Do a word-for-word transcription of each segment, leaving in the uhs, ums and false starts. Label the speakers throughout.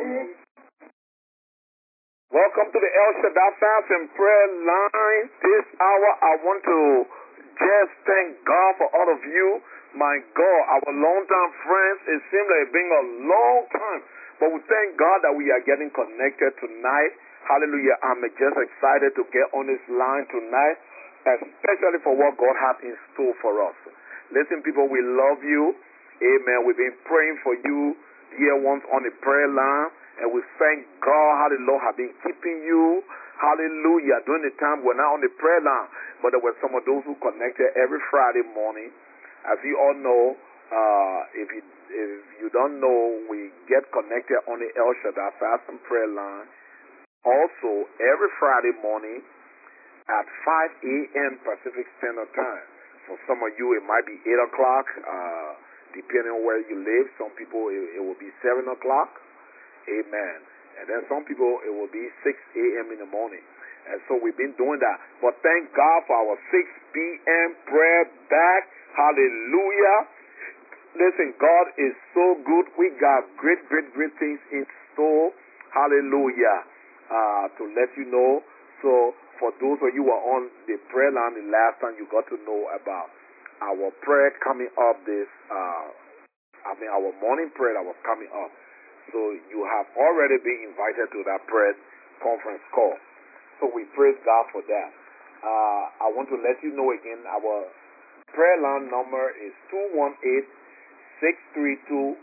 Speaker 1: Welcome to the El Shaddai Fast and Prayer Line. This hour, I want to just thank God for all of you. My God, our long-time friends, it seems like it's been a long time, but we thank God that we are getting connected tonight. Hallelujah. I'm just excited to get on this line tonight, especially for what God has in store for us. Listen, people, we love you. Amen. We've been praying for you, dear ones, on the prayer line. And we thank God how the Lord has been keeping you. Hallelujah. During the time we're not on the prayer line, but there were some of those who connected every Friday morning. As you all know, uh, if you if you don't know, we get connected on the El Shaddai Fast and Prayer line. Also, every Friday morning at five a.m. Pacific Standard Time. For some of you, it might be eight o'clock, uh, depending on where you live. Some people, it, it will be seven o'clock. Amen. And then some people, it will be six a.m. in the morning. And so we've been doing that. But thank God for our six p.m. prayer back. Hallelujah. Listen, God is so good. We got great, great, great things in store. Hallelujah. Uh, to let you know. So for those of you who are on the prayer line the last time, you got to know about our prayer coming up this, uh, I mean our morning prayer that was coming up. So you have already been invited to that prayer conference call. So we praise God for that. Uh, I want to let you know again, our prayer line number is two one eight, six three two,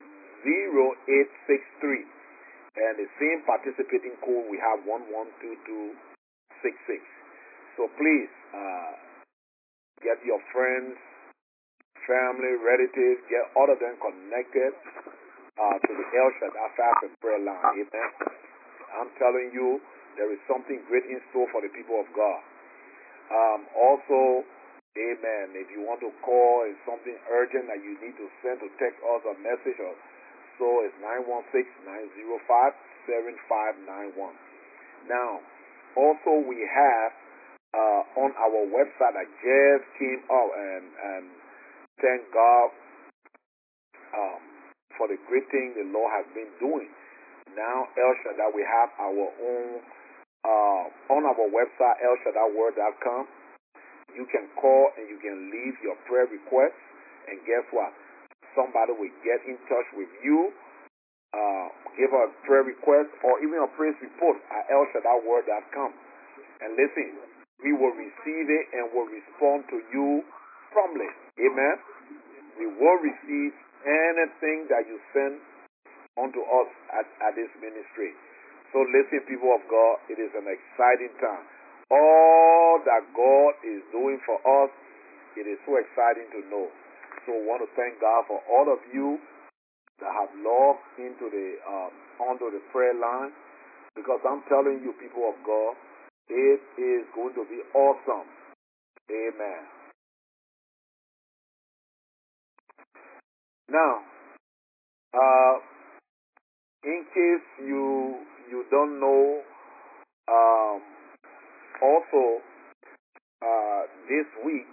Speaker 1: zero eight six three. And the same participating code, we have one one two two six six. So please, uh, get your friends, family, relatives, get all of them connected Uh, to the El Shaddai Fast and Prayer line. Amen. I'm telling you, there is something great in store for the people of God. Um, also, amen, if you want to call, it's something urgent that you need to send to text us a message or so, it's nine one six, nine zero five, seven five nine one. Now, also we have uh, on our website that just came out, and, and thank God um, for the great thing the Lord has been doing. Now, El Shaddai, we have our own, uh, on our website, el shaddai word dot com. You can call and you can leave your prayer requests, and guess what? Somebody will get in touch with you, uh, give a prayer request, or even a praise report at el shaddai word dot com. And listen, we will receive it and will respond to you promptly. Amen? We will receive anything that you send unto us at, at this ministry. So listen, people of God, it is an exciting time. All that God is doing for us, it is so exciting to know. So I want to thank God for all of you that have logged into the um, onto the prayer line, because I'm telling you, people of God, it is going to be awesome. Amen. Now, uh, in case you you don't know, um, also uh, this week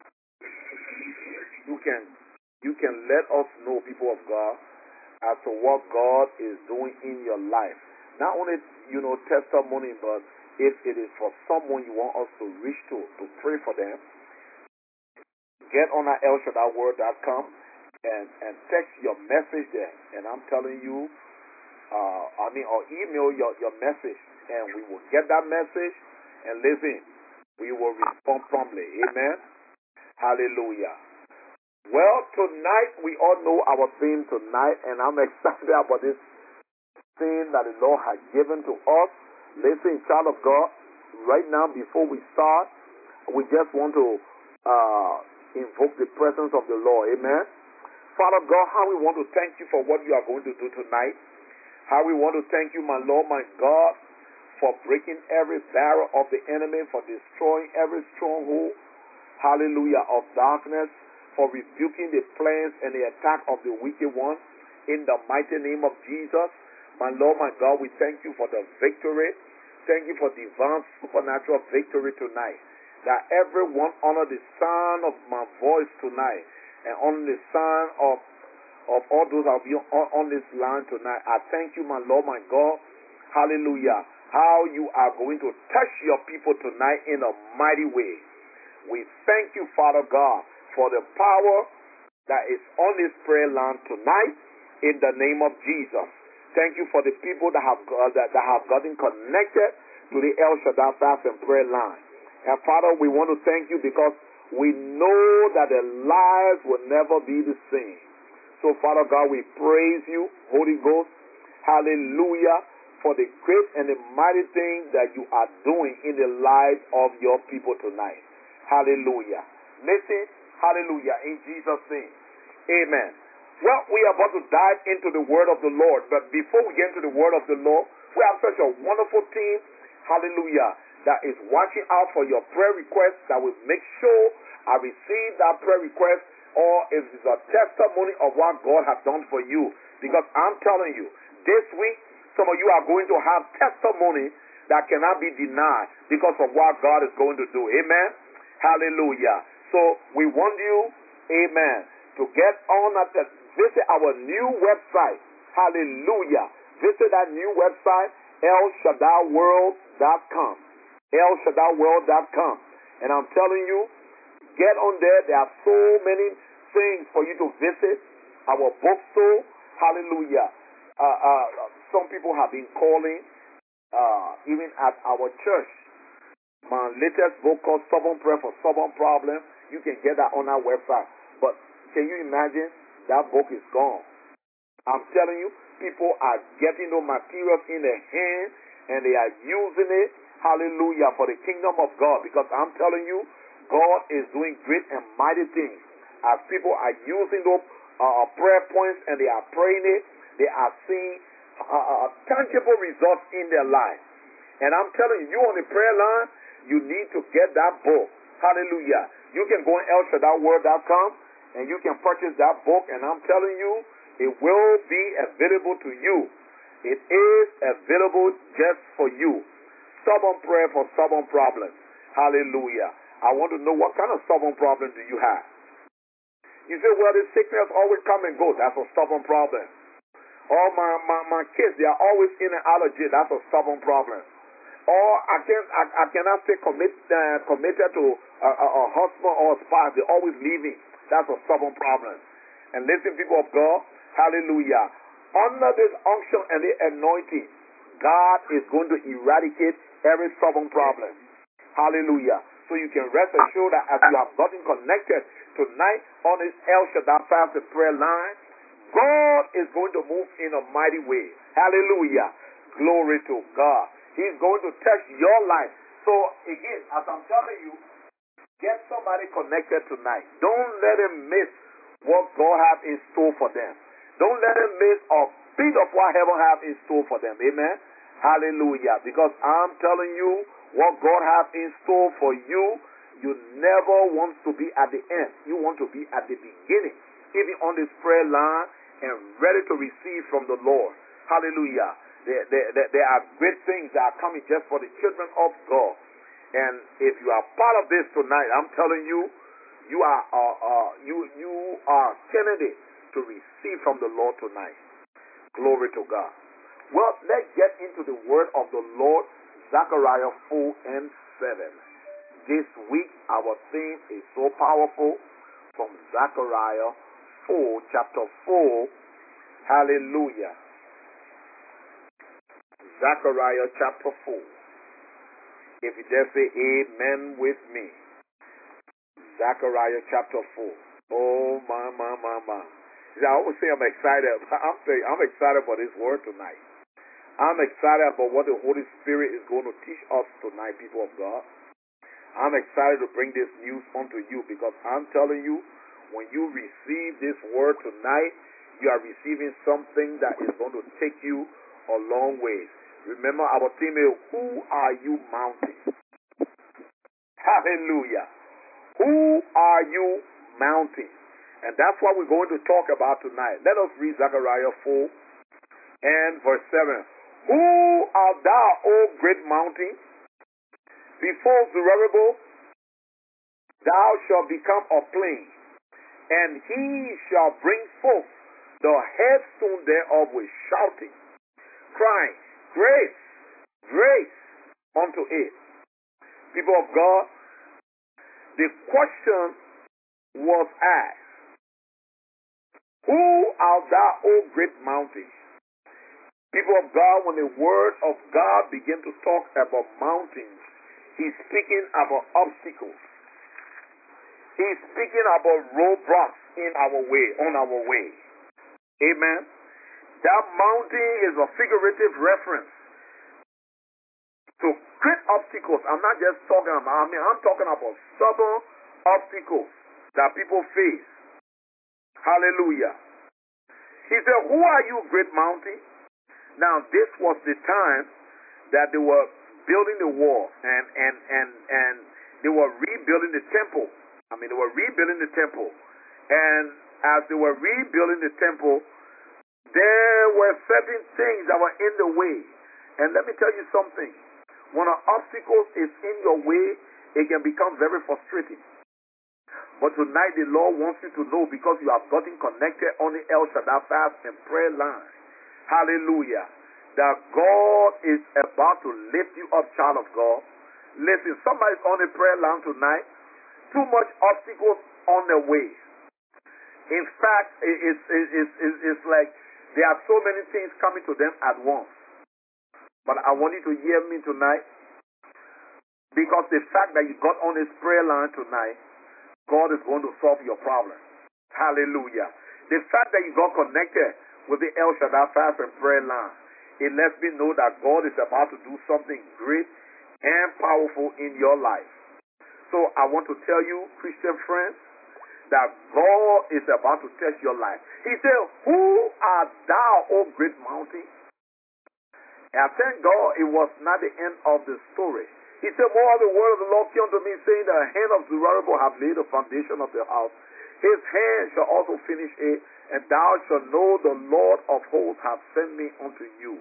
Speaker 1: you can you can let us know, people of God, as to what God is doing in your life. Not only you know testimony, but if it is for someone you want us to reach to to pray for them, get on our el shaddai word dot com and and text your message there. And I'm telling you. Uh, I mean, or email your, your message, and we will get that message, and listen, we will respond promptly. Amen? Hallelujah. Well, tonight, we all know our theme tonight, and I'm excited about this thing that the Lord has given to us. Listen, child of God, right now, before we start, we just want to uh, invoke the presence of the Lord. Amen? Father God, how we want to thank you for what you are going to do tonight. How we want to thank you, my Lord, my God, for breaking every barrel of the enemy, for destroying every stronghold, hallelujah, of darkness, for rebuking the plans and the attack of the wicked one. In the mighty name of Jesus, my Lord, my God, we thank you for the victory. Thank you for divine supernatural victory tonight. That everyone under the sound of my voice tonight and under the sound of of all those that will be on, on this line tonight. I thank you, my Lord, my God. Hallelujah. How you are going to touch your people tonight in a mighty way. We thank you, Father God, for the power that is on this prayer line tonight in the name of Jesus. Thank you for the people that have uh, that, that have gotten connected to the El Shaddai Fast and Prayer line. And Father, we want to thank you because we know that their lives will never be the same. So Father God, we praise you, Holy Ghost. Hallelujah, for the great and the mighty things that you are doing in the lives of your people tonight. Hallelujah. Listen, hallelujah, in Jesus' name. Amen. Well, we are about to dive into the word of the Lord. But before we get into the word of the Lord, we have such a wonderful team, hallelujah, that is watching out for your prayer requests, that will make sure I receive that prayer request, or if it's a testimony of what God has done for you. Because I'm telling you, this week, some of you are going to have testimony that cannot be denied because of what God is going to do. Amen. Hallelujah. So we want you, amen, to get on at the, visit our new website. Hallelujah. Visit that new website, El Shaddai World dot com. El Shaddai World dot com. And I'm telling you, get on there. There are so many things for you to visit. Our bookstore. Hallelujah. Uh, uh, some people have been calling, uh, even at our church. My latest book called Stubborn Prayer for Stubborn Problems. You can get that on our website. But can you imagine? That book is gone. I'm telling you, people are getting those materials in their hand and they are using it, hallelujah, for the kingdom of God. Because I'm telling you, God is doing great and mighty things. As people are using those uh, prayer points and they are praying it, they are seeing uh, uh, tangible results in their life. And I'm telling you, you on the prayer line, you need to get that book. Hallelujah. You can go on El Shaddai World dot com and you can purchase that book. And I'm telling you, it will be available to you. It is available just for you. Stubborn prayer for stubborn problems. Hallelujah. I want to know, what kind of stubborn problem do you have? You say, well, the sickness always come and go. That's a stubborn problem. Or my, my, my kids, they are always in and out of jail. That's a stubborn problem. Or I, can, I, I cannot stay commit, uh, committed to a, a, a husband or a spouse. They're always leaving. That's a stubborn problem. And listen, people of God, hallelujah. Under this unction and the anointing, God is going to eradicate every stubborn problem. Hallelujah. So you can rest assured that as you have gotten connected tonight on this El Shaddai Fast and Prayer line, God is going to move in a mighty way. Hallelujah. Glory to God. He's going to touch your life. So again, as I'm telling you, get somebody connected tonight. Don't let him miss what God has in store for them. Don't let him miss a bit of what heaven has in store for them. Amen. Hallelujah. Because I'm telling you, what God has in store for you, you never want to be at the end. You want to be at the beginning, even on this prayer line, and ready to receive from the Lord. Hallelujah. There, there, there, there are great things that are coming just for the children of God. And if you are part of this tonight, I'm telling you, you are uh, uh, you you are candidate to receive from the Lord tonight. Glory to God. Well, let's get into the word of the Lord, Zechariah four and seven. This week, our theme is so powerful from Zechariah four, chapter four. Hallelujah. Zechariah chapter four. If you just say amen with me. Zechariah chapter four. Oh, my, my, my, my. See, I always say I'm excited. I'm saying I'm excited about this word tonight. I'm excited about what the Holy Spirit is going to teach us tonight, people of God. I'm excited to bring this news onto you because I'm telling you, when you receive this word tonight, you are receiving something that is going to take you a long way. Remember, our theme is, who are you mounting? Hallelujah. Who are you mounting? And that's what we're going to talk about tonight. Let us read Zechariah four and verse seven. Who art thou, O great mountain? Before Zerubbabel, thou shalt become a plain, and he shall bring forth the headstone thereof with shouting, crying, grace, grace unto it. People of God, the question was asked, who art thou, O great mountain? People of God, when the word of God begin to talk about mountains, he's speaking about obstacles. He's speaking about roadblocks in our way, on our way. Amen. That mountain is a figurative reference to great obstacles. I'm not just talking about, I mean, I'm talking about stubborn obstacles that people face. Hallelujah. He said, who are you, great mountain? Now, this was the time that they were building the wall and, and, and, and they were rebuilding the temple. I mean, they were rebuilding the temple. And as they were rebuilding the temple, there were certain things that were in the way. And let me tell you something. When an obstacle is in your way, it can become very frustrating. But tonight the Lord wants you to know, because you have gotten connected on the El Shaddai fast and prayer line. Hallelujah. That God is about to lift you up, child of God. Listen, somebody's on the prayer line tonight. Too much obstacles on their way. In fact, it's, it's, it's, it's like there are so many things coming to them at once. But I want you to hear me tonight, because the fact that you got on this prayer line tonight, God is going to solve your problem. Hallelujah. The fact that you got connected with the El Shaddai fast and prayer line, it lets me know that God is about to do something great and powerful in your life. So I want to tell you, Christian friends, that God is about to test your life. He said, who art thou, O great mountain? And I thank God it was not the end of the story. He said, more the word of the Lord came unto me, saying, the hand of Zerubbabel have laid the foundation of the house. His hand shall also finish it, and thou shalt know the Lord of hosts hath sent me unto you.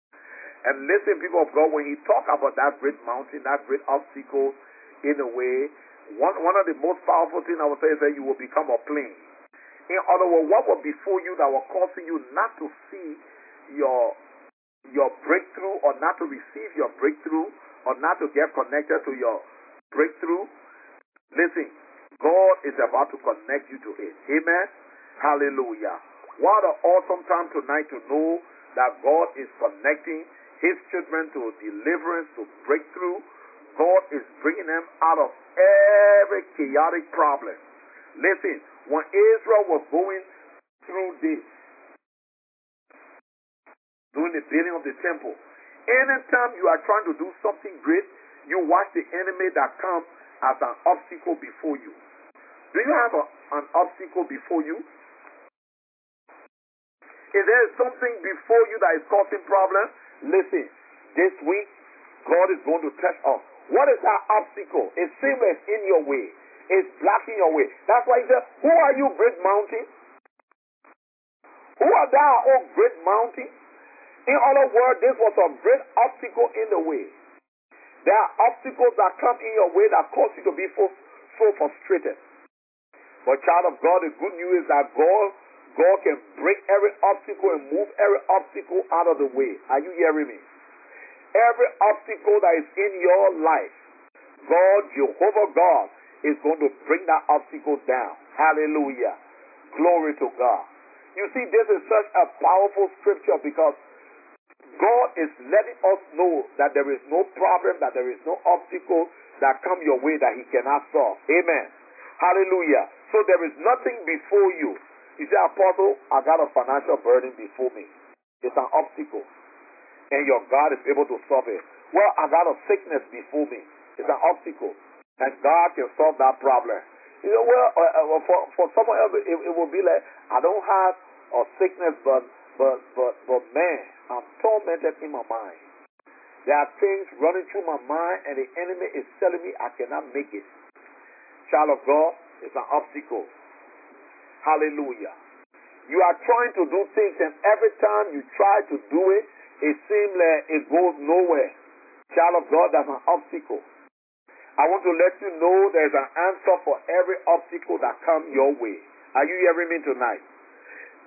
Speaker 1: And listen, people of God, when he talk about that great mountain, that great obstacle in a way, one, one of the most powerful things I would say is that you will become a plane. In other words, what was before you that was causing you not to see your, your breakthrough, or not to receive your breakthrough, or not to get connected to your breakthrough? Listen, God is about to connect you to it. Amen? Hallelujah. What an awesome time tonight to know that God is connecting his children to deliverance, to breakthrough. God is bringing them out of every chaotic problem. Listen, when Israel was going through this, during the building of the temple, anytime you are trying to do something great, you watch the enemy that comes as an obstacle before you. Do you have a, an obstacle before you? If there is something before you that is causing problems, listen, this week, God is going to test us. What is that obstacle? It seems it's in your way. It's blocking your way. That's why he said, who are you, great mountain? Who are thou, O great mountain? In other words, this was a great obstacle in the way. There are obstacles that come in your way that cause you to be so, so frustrated. But child of God, the good news is that God, God can break every obstacle and move every obstacle out of the way. Are you hearing me? Every obstacle that is in your life, God, Jehovah God, is going to bring that obstacle down. Hallelujah. Glory to God. You see, this is such a powerful scripture, because God is letting us know that there is no problem, that there is no obstacle that come your way that he cannot solve. Amen. Hallelujah. So there is nothing before you. You say, Apostle, I got a financial burden before me. It's an obstacle. And your God is able to solve it. Well, I got a sickness before me. It's an obstacle. And God can solve that problem. You know, well, uh, uh, for, for someone else, it, it will be like, I don't have a sickness, but, but, but, but man, I'm tormented in my mind. There are things running through my mind, and the enemy is telling me I cannot make it. Child of God, it's an obstacle. Hallelujah. You are trying to do things, and every time you try to do it, it seems like it goes nowhere. Child of God, that's an obstacle. I want to let you know there's an answer for every obstacle that comes your way. Are you hearing me tonight?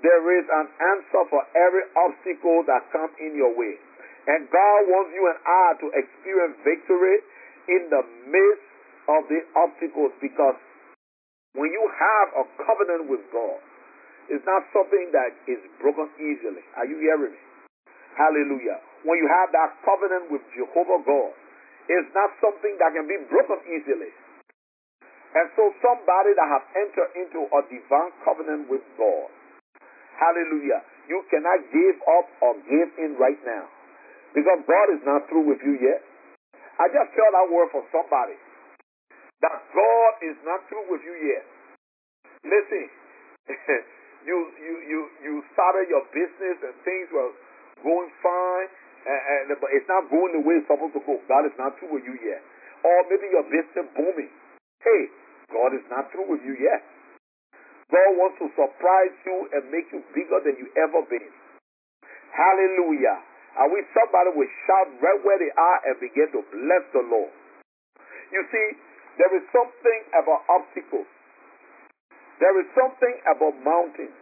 Speaker 1: There is an answer for every obstacle that comes in your way. And God wants you and I to experience victory in the midst of the obstacles, because when you have a covenant with God, it's not something that is broken easily. Are you hearing me? Hallelujah. When you have that covenant with Jehovah God, it's not something that can be broken easily. And so somebody that has entered into a divine covenant with God, hallelujah, you cannot give up or give in right now, because God is not through with you yet. I just tell that word for somebody, that God is not through with you yet. Listen, you you you you started your business and things were going fine, and, and but it's not going the way it's supposed to go. God is not through with you yet. Or maybe your business booming. Hey, God is not through with you yet. God wants to surprise you and make you bigger than you ever been. Hallelujah. I wish somebody would shout right where they are and begin to bless the Lord. You see, there is something about obstacles. There is something about mountains.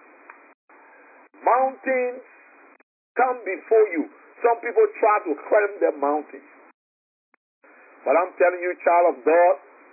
Speaker 1: Mountains come before you. Some people try to climb the mountains. But I'm telling you, child of God,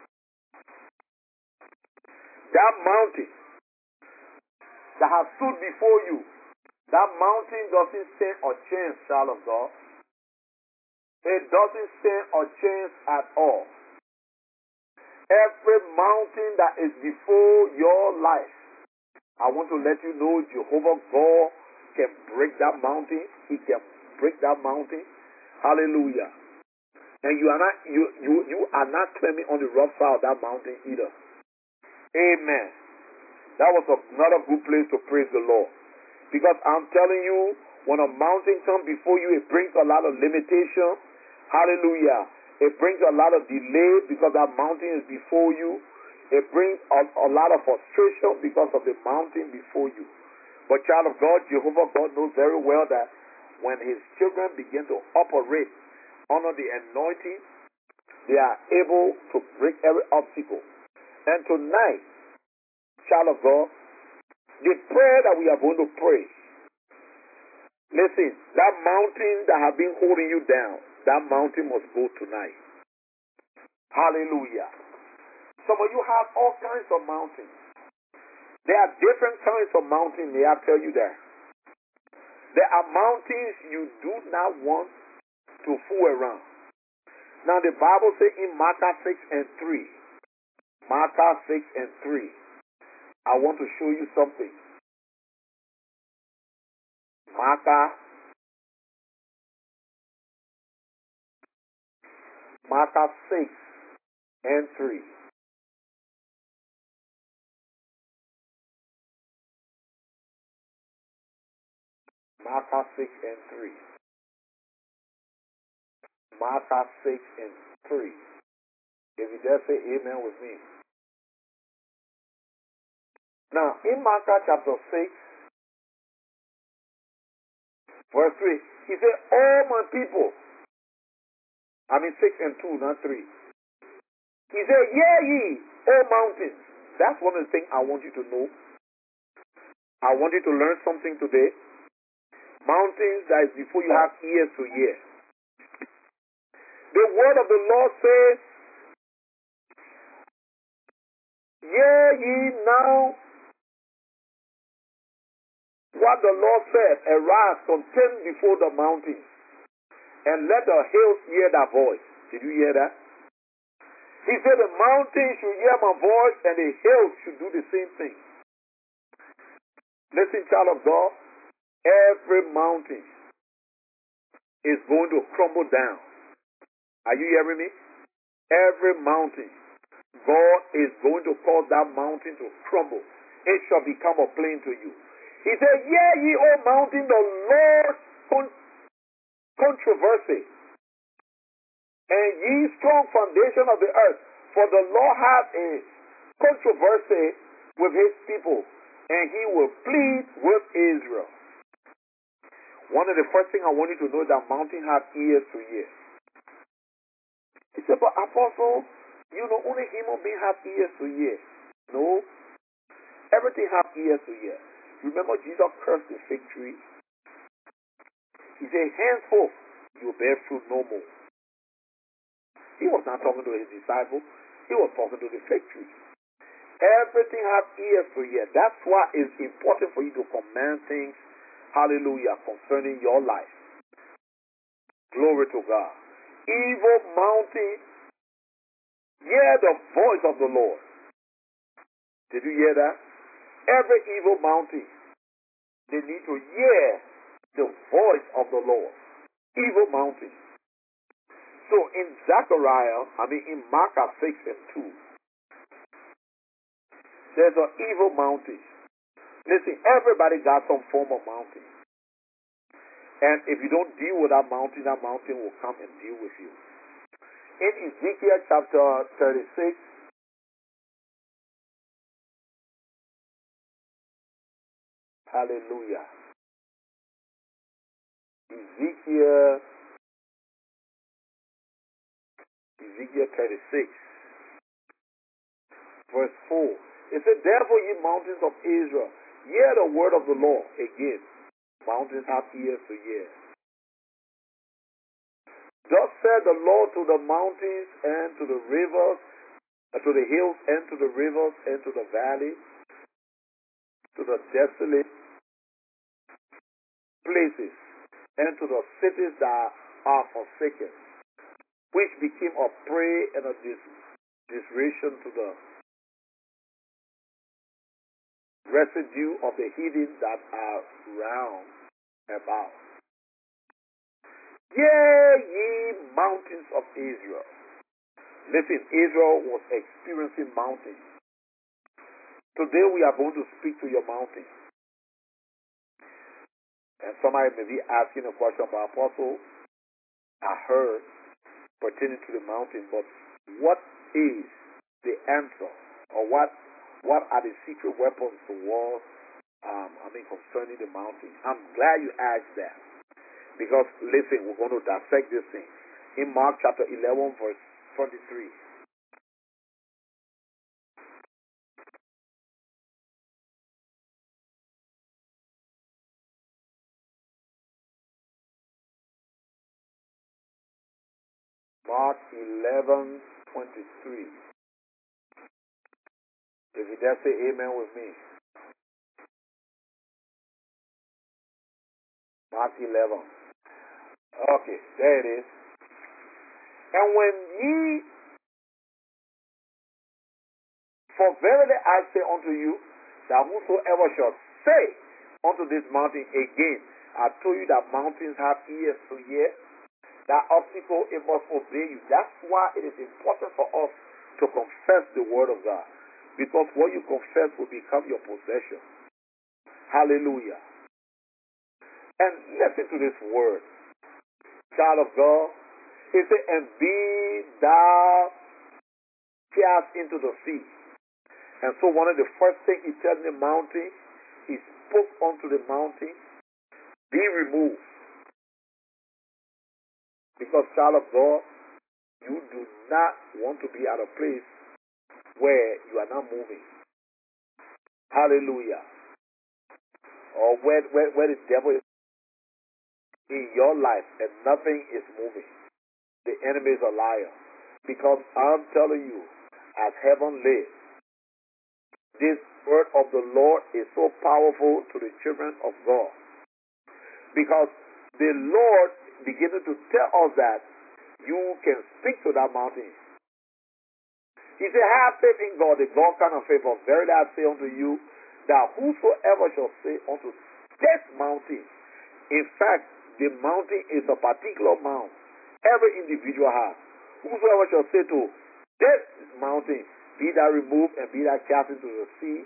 Speaker 1: that mountain that has stood before you, that mountain doesn't stand a chance, child of God. It doesn't stand a chance at all. Every mountain that is before your life, I want to let you know Jehovah God can break that mountain. He can break that mountain. Hallelujah. And you are not you you you are not climbing on the rough side of that mountain either. Amen. That was another good place to praise the Lord. Because I'm telling you, when a mountain comes before you, it brings a lot of limitation. Hallelujah. It brings a lot of delay because that mountain is before you. It brings a, a lot of frustration because of the mountain before you. But child of God, Jehovah God knows very well that when his children begin to operate under the anointing, they are able to break every obstacle. And tonight, child of God, the prayer that we are going to pray, listen, that mountain that has been holding you down, that mountain must go tonight. Hallelujah. Some of you have all kinds of mountains. There are different kinds of mountains, may I tell you that. There are mountains you do not want to fool around. Now the Bible says in Micah six and three, Micah six and three, I want to show you something. Micah, Micah six and three. Micah six and three. Micah six and three. If you dare say amen with me. Now, in Micah chapter six, verse three, he said, all my people, I mean six and two, not three. He said, hear ye, O mountains. That's one of the things I want you to know. I want you to learn something today. Mountains that is before you have ears to hear. The word of the Lord says, hear ye now what the Lord said, arise, contend before the mountains, and let the hills hear thy voice. Did you hear that? He said the mountains should hear my voice, and the hills should do the same thing. Listen, child of God, every mountain is going to crumble down. Are you hearing me? Every mountain, God is going to cause that mountain to crumble. It shall become a plain to you. He said, hear ye, O mountain, the Lord's con- controversy, and ye strong foundation of the earth. For the Lord has a controversy with his people, and he will plead with Israel. One of the first things I want you to know is that mountain have ears to hear. He said, but apostle, you know, only human beings have ears to hear. No, everything have ears to hear. Remember, Jesus cursed the fig tree. He said, henceforth, you bear fruit no more. He was not talking to his disciples. He was talking to the fig tree. Everything has ears to hear. That's why it's important for you to command things, hallelujah, concerning your life. Glory to God. Evil mountain, hear the voice of the Lord. Did you hear that? Every evil mountain, they need to hear the voice of the Lord. Evil mountain. So in Zechariah, I mean in Micah six and two, there's an evil mountain. Listen, everybody got some form of mountain. And if you don't deal with that mountain, that mountain will come and deal with you. In Ezekiel chapter thirty-six, hallelujah. Ezekiel, Ezekiel thirty-six, verse four. It said, therefore, ye mountains of Israel, hear the word of the Lord. Again, mountains have ears to hear. Thus said the Lord to the mountains and to the rivers, uh, to the hills and to the rivers and to the valley, to the desolate places, and to the cities that are forsaken, which became a prey and a dis- disration to the residue of the heathen that are round about. Hear ye mountains of Israel. Listen, Israel was experiencing mountains. Today we are going to speak to your mountain. And somebody may be asking a question about Apostle. I heard pertaining to the mountain, but what is the answer? Or what what are the secret weapons to war, um, I mean, concerning the mountain? I'm glad you asked that. Because, listen, we're going to dissect this thing. In Mark chapter eleven, verse twenty-three. Mark eleven, twenty-three. If you dare say amen with me. Mark eleven. Okay, there it is. And when ye, for verily I say unto you, that whosoever shall say unto this mountain again, I told you that mountains have ears to hear, that obstacle, it must obey you. That's why it is important for us to confess the word of God. Because what you confess will become your possession. Hallelujah. And listen to this word. Child of God, it said, and be thou cast into the sea. And so one of the first things he tells the mountain, he spoke unto the mountain, be removed. Because, child of God, you do not want to be at a place where you are not moving. Hallelujah. Or where, where, where the devil is in your life and nothing is moving. The enemy is a liar. Because I'm telling you, as heaven lives, this word of the Lord is so powerful to the children of God. Because the Lord beginning to tell us that you can speak to that mountain. He said, have faith in God, the God kind of faith. For verily I say unto you, that whosoever shall say unto this mountain, in fact, the mountain is a particular mount every individual has. Whosoever shall say to this mountain, be thou removed and be thou cast into the sea,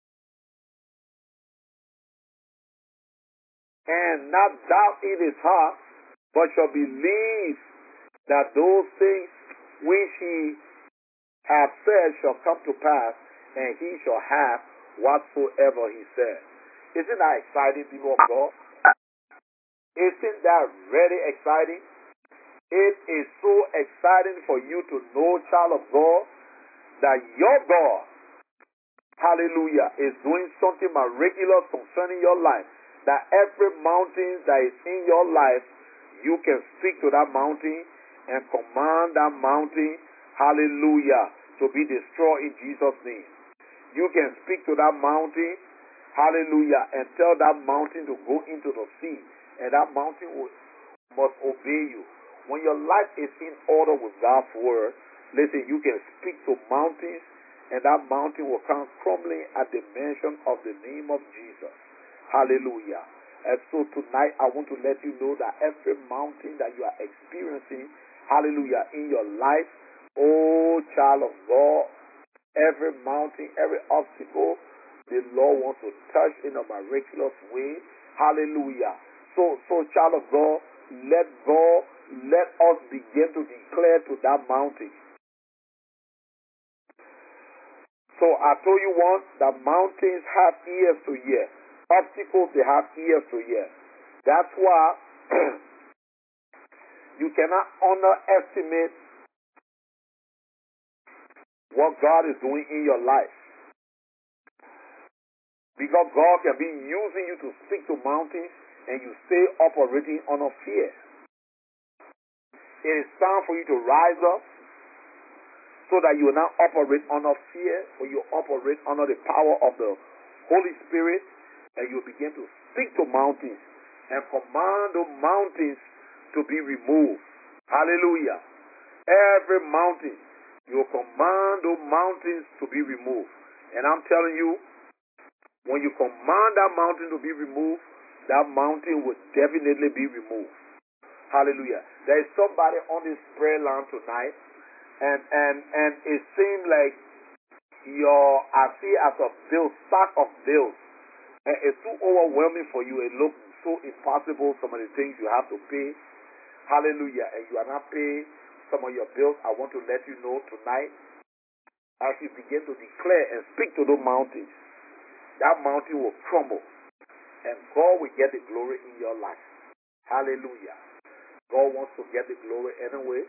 Speaker 1: and not doubt in his heart, but shall believe that those things which he hath said shall come to pass, and he shall have whatsoever he said. Isn't that exciting, people of God? Isn't that really exciting? It is so exciting for you to know, child of God, that your God hallelujah, is doing something miraculous concerning your life. That every mountain that is in your life, you can speak to that mountain and command that mountain, hallelujah, to be destroyed in Jesus' name. You can speak to that mountain, hallelujah, and tell that mountain to go into the sea, and that mountain will, must obey you. When your life is in order with God's word, listen, you can speak to mountains, and that mountain will come crumbling at the mention of the name of Jesus. Hallelujah. And so tonight I want to let you know that every mountain that you are experiencing, hallelujah, in your life, oh child of God, every mountain, every obstacle, the Lord wants to touch in a miraculous way. Hallelujah. So, so child of God, let God, let us begin to declare to that mountain. So I told you once that mountains have ears to hear. Obstacles, they have ears to hear. That's why you cannot underestimate what God is doing in your life. Because God can be using you to speak to mountains and you stay operating under fear. It is time for you to rise up so that you will not operate under fear, but you operate under the power of the Holy Spirit, and you begin to speak to mountains and command the mountains to be removed. Hallelujah. Every mountain, you command the mountains to be removed. And I'm telling you, when you command that mountain to be removed, that mountain will definitely be removed. Hallelujah. There is somebody on this prayer line tonight, and and and it seems like your I see as a bill, stack of bills. And it's too overwhelming for you. It looks so impossible, some of the things you have to pay. Hallelujah. And you are not paying some of your bills. I want to let you know tonight, as you begin to declare and speak to those mountains, that mountain will crumble. And God will get the glory in your life. Hallelujah. God wants to get the glory anyway.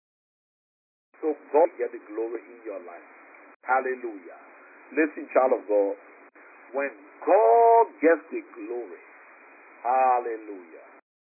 Speaker 1: So God will get the glory in your life. Hallelujah. Listen, child of God. When God gets the glory, hallelujah.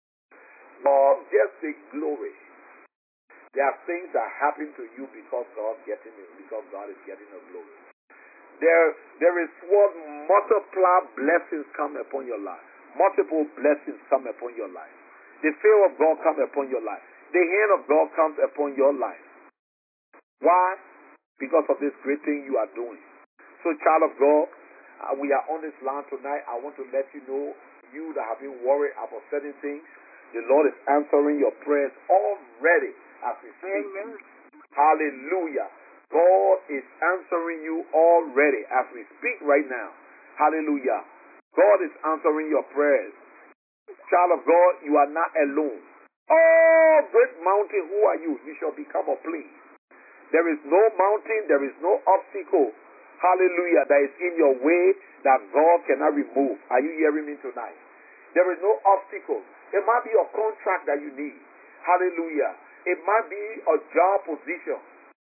Speaker 1: God gets the glory. There are things that happen to you because God getting it, because God is getting the glory. There, there is what multiply blessings come upon your life. Multiple blessings come upon your life. The favor of God comes upon your life. The hand of God comes upon your life. Why? Because of this great thing you are doing. So, child of God, Uh, we are on this line tonight. I want to let you know, you that have been worried about certain things, the Lord is answering your prayers already as we speak. Amen. Hallelujah. God is answering you already as we speak right now. Hallelujah. God is answering your prayers. Child of God, you are not alone. Oh, great mountain, who are you? You shall become a plain. There is no mountain, there is no obstacle, hallelujah, that is in your way that God cannot remove. Are you hearing me tonight? There is no obstacle. It might be a contract that you need. Hallelujah. It might be a job position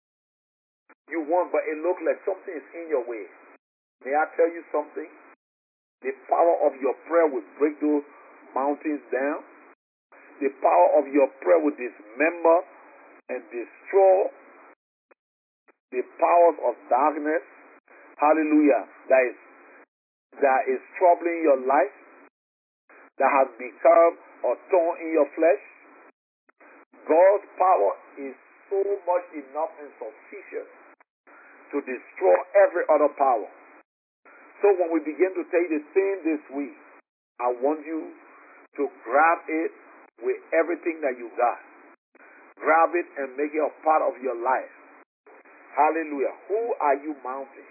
Speaker 1: you want, but it looks like something is in your way. May I tell you something? The power of your prayer will break those mountains down. The power of your prayer will dismember and destroy the powers of darkness, hallelujah, that is that is troubling your life, that has become a thorn in your flesh. God's power is so much enough and sufficient to destroy every other power. So when we begin to take the theme this week, I want you to grab it with everything that you got. Grab it and make it a part of your life. Hallelujah. Who are you mounting?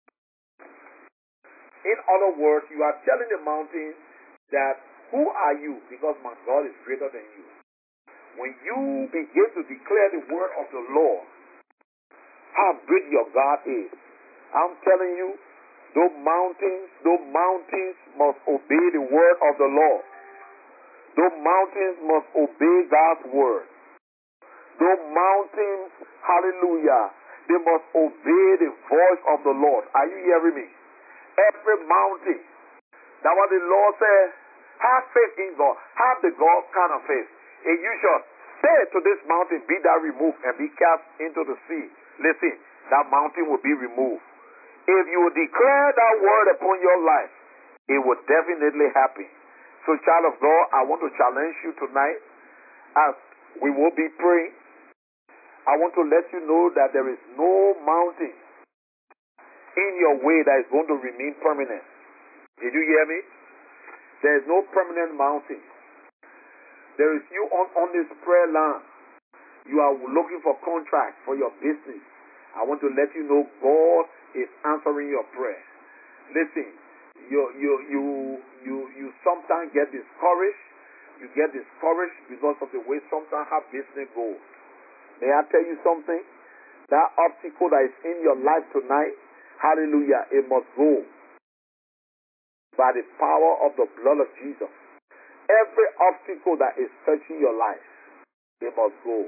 Speaker 1: In other words, you are telling the mountain that who are you? Because my God is greater than you. When you begin to declare the word of the Lord, how great your God is. I'm telling you, those mountains, those mountains must obey the word of the Lord. Those mountains must obey God's word. Those mountains, hallelujah, they must obey the voice of the Lord. Are you hearing me? Every mountain. That's what the Lord said. Have faith in God. Have the God kind of faith. And you shall say to this mountain, be thou removed and be cast into the sea. Listen, that mountain will be removed. If you will declare that word upon your life, it will definitely happen. So, child of God, I want to challenge you tonight as we will be praying. I want to let you know that there is no mountain in your way that is going to remain permanent. Did you hear me? There is no permanent mountain. There is you on, on this prayer line. You are looking for contract for your business. I want to let you know God is answering your prayer. Listen, you you you you you sometimes get discouraged. You get discouraged because of the way sometimes how business goes. May I tell you something? That obstacle that is in your life tonight, hallelujah, it must go by the power of the blood of Jesus. Every obstacle that is touching your life, it must go.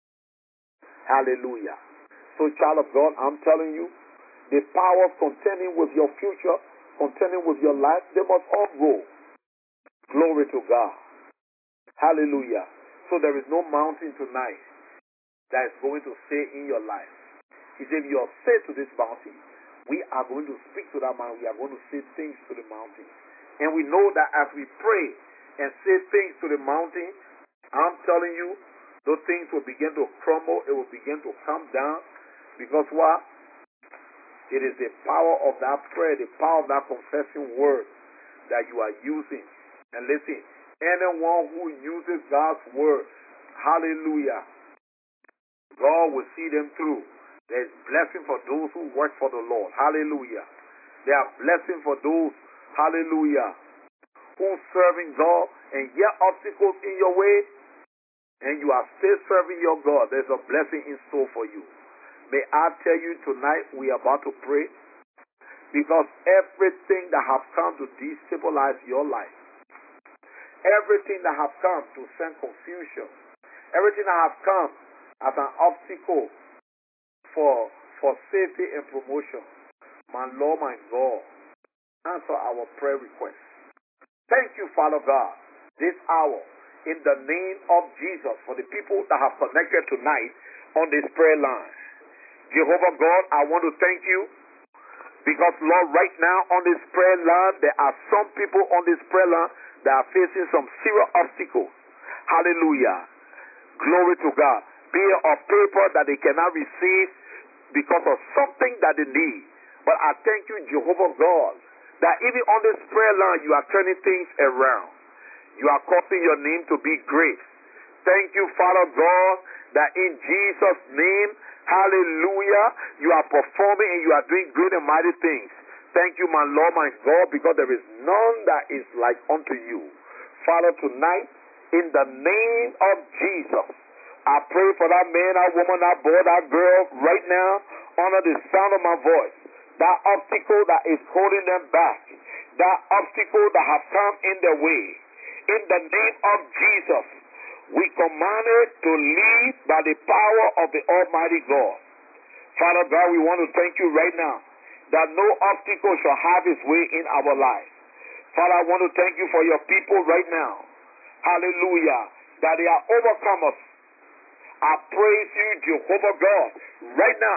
Speaker 1: Hallelujah. So, child of God, I'm telling you, the power of contending with your future, contending with your life, they must all go. Glory to God. Hallelujah. So there is no mountain tonight that is going to stay in your life. He said, you are said to this mountain, we are going to speak to that mountain. We are going to say things to the mountain. And we know that as we pray and say things to the mountain, I'm telling you, those things will begin to crumble. It will begin to come down. Because what? It is the power of that prayer, the power of that confessing word that you are using. And listen, anyone who uses God's word, hallelujah, God will see them through. There's blessing for those who work for the Lord. Hallelujah. There are blessing for those, hallelujah, who serving God and yet obstacles in your way, and you are still serving your God. There's a blessing in store for you. May I tell you tonight, we are about to pray, because everything that have come to destabilize your life, everything that have come to send confusion, everything that have come as an obstacle for, for safety and promotion, my Lord, my God, answer our prayer request. Thank you, Father God, this hour, in the name of Jesus, for the people that have connected tonight on this prayer line. Jehovah God, I want to thank you because, Lord, right now on this prayer line, there are some people on this prayer line that are facing some serious obstacles. Hallelujah. Glory to God. Be it a paper that they cannot receive because of something that they need. But I thank you, Jehovah God, that even on this prayer line, you are turning things around. You are causing your name to be great. Thank you, Father God, that in Jesus' name, hallelujah, you are performing and you are doing great and mighty things. Thank you, my Lord, my God, because there is none that is like unto you. Father, tonight, in the name of Jesus, I pray for that man, that woman, that boy, that girl, right now, under the sound of my voice, that obstacle that is holding them back, that obstacle that has come in their way. In the name of Jesus, we command it to leave by the power of the Almighty God. Father God, we want to thank you right now that no obstacle shall have its way in our life. Father, I want to thank you for your people right now. Hallelujah. That they are overcomers. I praise you, Jehovah God. Right now,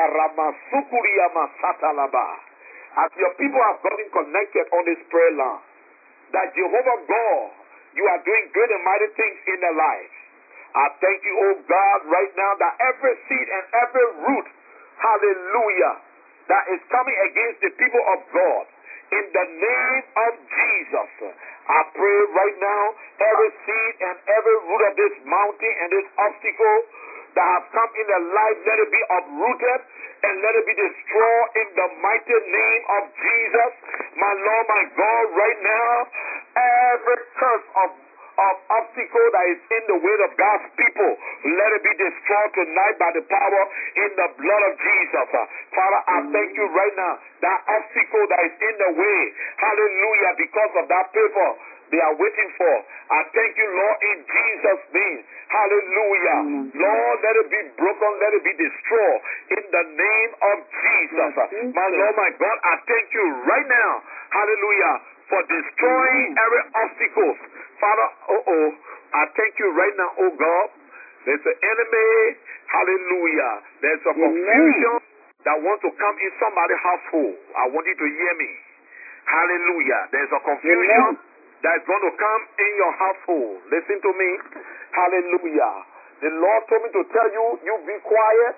Speaker 1: as your people have gotten connected on this prayer line, that Jehovah God, you are doing great and mighty things in their lives. I thank you, oh God, right now that every seed and every root, hallelujah, that is coming against the people of God, in the name of Jesus, I pray right now, every seed and every root of this mountain and this obstacle that have come in their life, let it be uprooted and let it be destroyed in the mighty name of Jesus. My Lord, my God, right now, every curse of of obstacle that is in the way of God's people, let it be destroyed tonight by the power in the blood of Jesus. Father, I thank you right now, that obstacle that is in the way, hallelujah, because of that paper, they are waiting for. I thank you, Lord, in Jesus' name. Hallelujah. Mm-hmm. Lord, let it be broken, let it be destroyed in the name of Jesus. Mm-hmm. My Lord, my God, I thank you right now. Hallelujah. For destroying mm-hmm. every obstacle. Father, oh-oh, I thank you right now, oh God. There's an enemy. Hallelujah. There's a confusion mm-hmm. that wants to come in somebody's household. I want you to hear me. Hallelujah. There's a confusion mm-hmm. that's going to come in your household. Listen to me. Hallelujah. The Lord told me to tell you, you be quiet.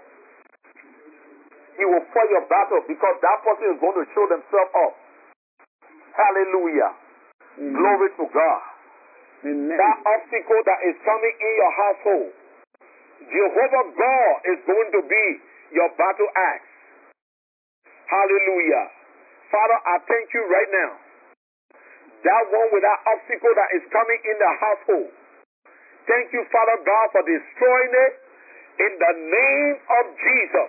Speaker 1: He will fight your battle because that person is going to show themselves up. Hallelujah. Mm-hmm. Glory to God. Amen. That obstacle that is coming in your household, Jehovah God is going to be your battle axe. Hallelujah. Father, I thank you right now. That one with that obstacle that is coming in the household. Thank you, Father God, for destroying it in the name of Jesus.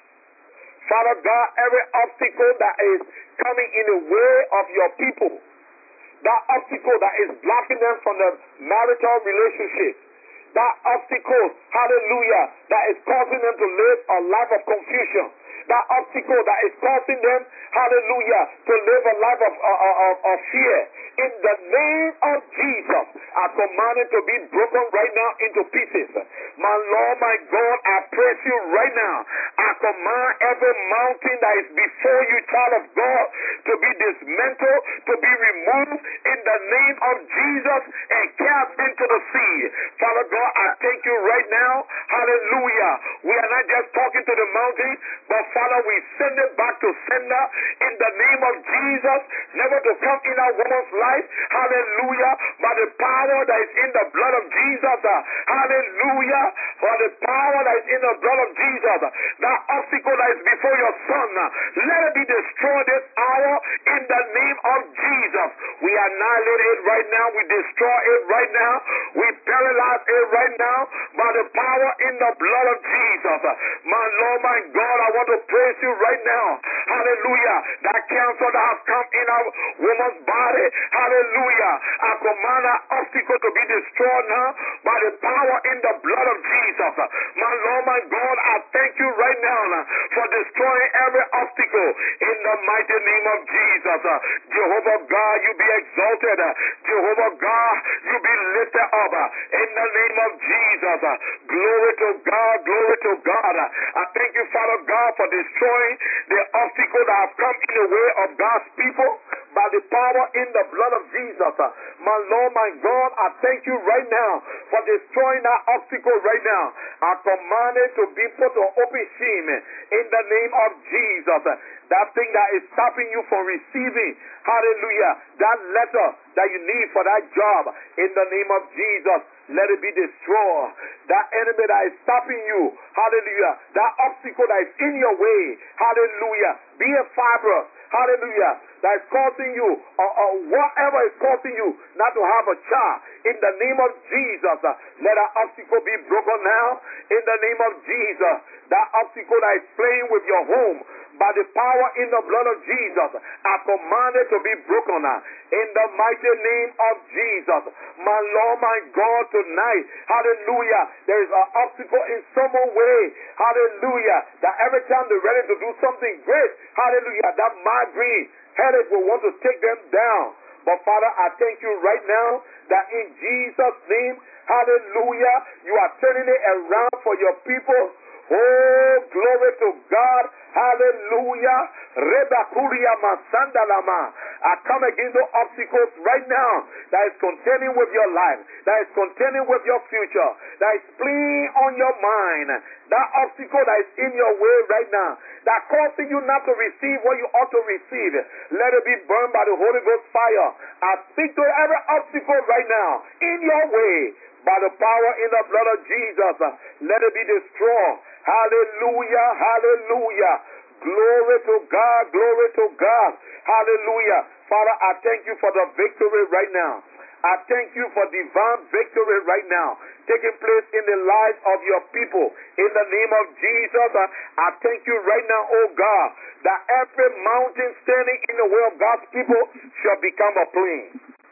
Speaker 1: Father God, every obstacle that is coming in the way of your people, that obstacle that is blocking them from the marital relationship, that obstacle, hallelujah, that is causing them to live a life of confusion, that obstacle that is causing them, hallelujah, to live a life of, of, of, of fear. In the name of Jesus, I command it to be broken right now into pieces. My Lord, my God, I praise you right now. I command every mountain that is before you, child of God, to be dismantled, to be removed in the name of Jesus and cast into the sea. Father God, I thank you right now. Hallelujah. We are not just talking to the mountain, but Father, we send it back to sender in the name of Jesus, never to come in our woman's life. Hallelujah. By the power that is in the blood of Jesus. Uh, hallelujah. For the power that is in the blood of Jesus. Uh, that obstacle that is before your son. Uh, let it be destroyed this hour in the name of Jesus. We annihilate it right now. We destroy it right now. We paralyze it right now by the power in the blood of Jesus. Uh, my Lord, my God, I want to praise you right now. Hallelujah. That cancer that has come in our woman's body. Hallelujah. I command that obstacle to be destroyed now by the power in the blood of Jesus. My Lord, my God, I thank you right now for destroying every obstacle in the mighty name of Jesus. Jehovah God, you be exalted. Jehovah God, you be lifted up in the name of Jesus. Glory to God, glory to God. I thank you, Father God, for destroying the obstacle that have come in the way of God's people by the power in the blood of Jesus. My Lord, my God, I thank you right now for destroying that obstacle right now. I command it to be put to open shame in the name of Jesus. That thing that is stopping you from receiving, hallelujah, that letter that you need for that job, in the name of Jesus, let it be destroyed. That enemy that is stopping you, hallelujah, that obstacle that is in your way, hallelujah, be a fiber, hallelujah, that is causing you, or, or whatever is causing you not to have a child, in the name of Jesus, uh, let that obstacle be broken now, in the name of Jesus. That obstacle that is playing with your home, by the power in the blood of Jesus, I command it to be broken now, in the mighty name of Jesus. My Lord, my God, tonight, hallelujah, there is an obstacle in some way, hallelujah, that every time they're ready to do something great, hallelujah, that migraine, headache will want to take them down. But Father, I thank you right now that in Jesus' name, hallelujah, you are turning it around for your people. Oh, glory to God. Hallelujah. Rebakuria Masandalama. I come against the obstacles right now that is contending with your life, that is contending with your future, that is playing on your mind. That obstacle that is in your way right now, that causing you not to receive what you ought to receive, let it be burned by the Holy Ghost fire. I speak to every obstacle right now in your way by the power in the blood of Jesus. Let it be destroyed. Hallelujah, hallelujah. Glory to God, glory to God. Hallelujah. Father, I thank you for the victory right now. I thank you for divine victory right now taking place in the lives of your people. In the name of Jesus, I thank you right now, oh God, that every mountain standing in the way of God's people shall become a plain.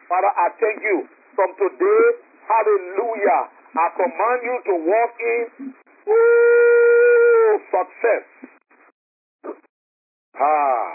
Speaker 1: Father, I thank you. From today, hallelujah, I command you to walk in woo, success. Ah.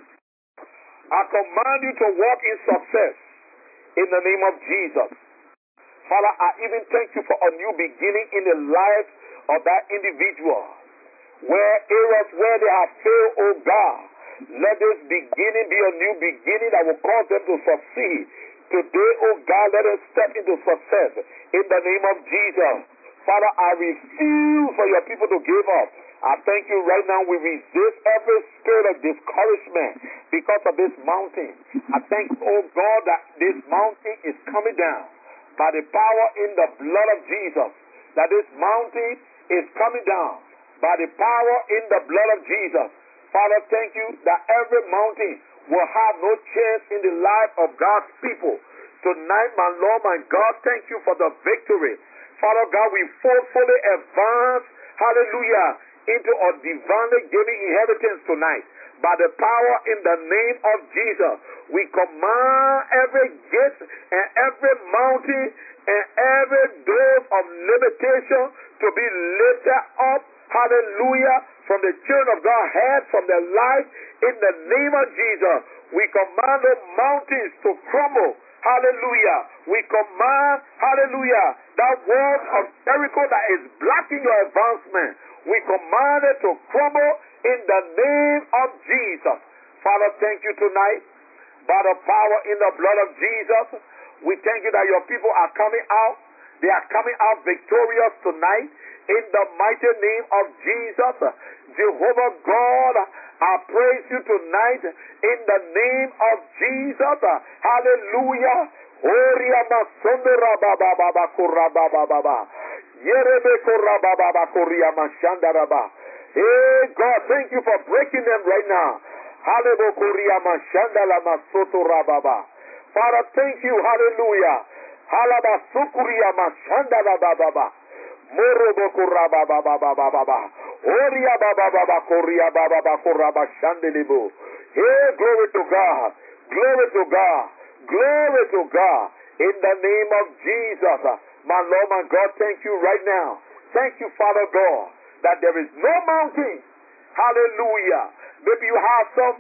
Speaker 1: I command you to walk in success in the name of Jesus. Father, I even thank you for a new beginning in the life of that individual. Where areas where they have failed, oh God, let this beginning be a new beginning that will cause them to succeed. Today, oh God, let us step into success in the name of Jesus. Father, I refuse for your people to give up. I thank you right now. We resist every spirit of discouragement because of this mountain. I thank you, oh God, that this mountain is coming down by the power in the blood of Jesus. That this mountain is coming down by the power in the blood of Jesus. Father, thank you that every mountain will have no chance in the life of God's people. Tonight, my Lord, my God, thank you for the victory. Father God, we forcefully advance, hallelujah, into a divinely given inheritance tonight. By the power in the name of Jesus, we command every gate and every mountain and every door of limitation to be lifted up, hallelujah, from the children of God head, from their life, in the name of Jesus. We command the mountains to crumble. Hallelujah. We command, hallelujah, that wall of Jericho that is blocking your advancement. We command it to crumble in the name of Jesus. Father, thank you tonight. By the power in the blood of Jesus, we thank you that your people are coming out. They are coming out victorious tonight in the mighty name of Jesus. Jehovah God, I praise you tonight in the name of Jesus. Hallelujah. Oria masondo rababa baba kuraba baba. Yerebe kuraba baba kuria mashanda raba. Hey God, thank you for breaking them right now. Hallelujah kuria mashanda la masoto rababa. Father, thank you. Hallelujah. Halaba sukuria mashanda la baba. Morobo kuraba baba baba baba. Oria baba baba kuria baba baba kuraba shandelibo. Hey, glory to God. Glory to God. Glory to God. In the name of Jesus. My Lord, my God, thank you right now. Thank you, Father God, that there is no mountain. Hallelujah. Maybe you have some,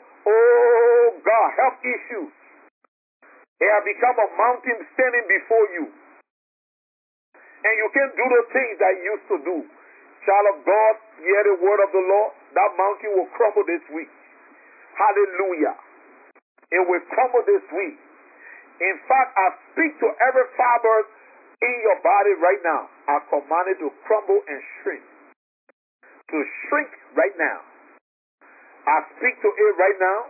Speaker 1: oh God, health issues. They have become a mountain standing before you. And you can't do the things that you used to do. Child of God, hear the word of the Lord. That mountain will crumble this week. Hallelujah. It will crumble this week. In fact, I speak to every fiber in your body right now. I command it to crumble and shrink. To shrink right now. I speak to it right now.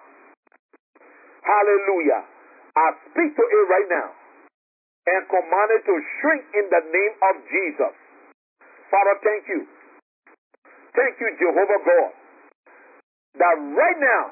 Speaker 1: Hallelujah. I speak to it right now. And command it to shrink in the name of Jesus. Father, thank you. Thank you, Jehovah God. That right now,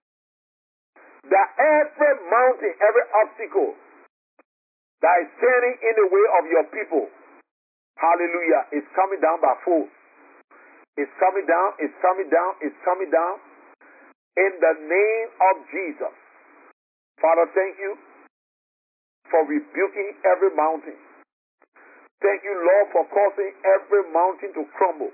Speaker 1: that every mountain, every obstacle that is standing in the way of your people, hallelujah, is coming down by force. It's coming down, it's coming down, it's coming down in the name of Jesus. Father, thank you for rebuking every mountain. Thank you, Lord, for causing every mountain to crumble.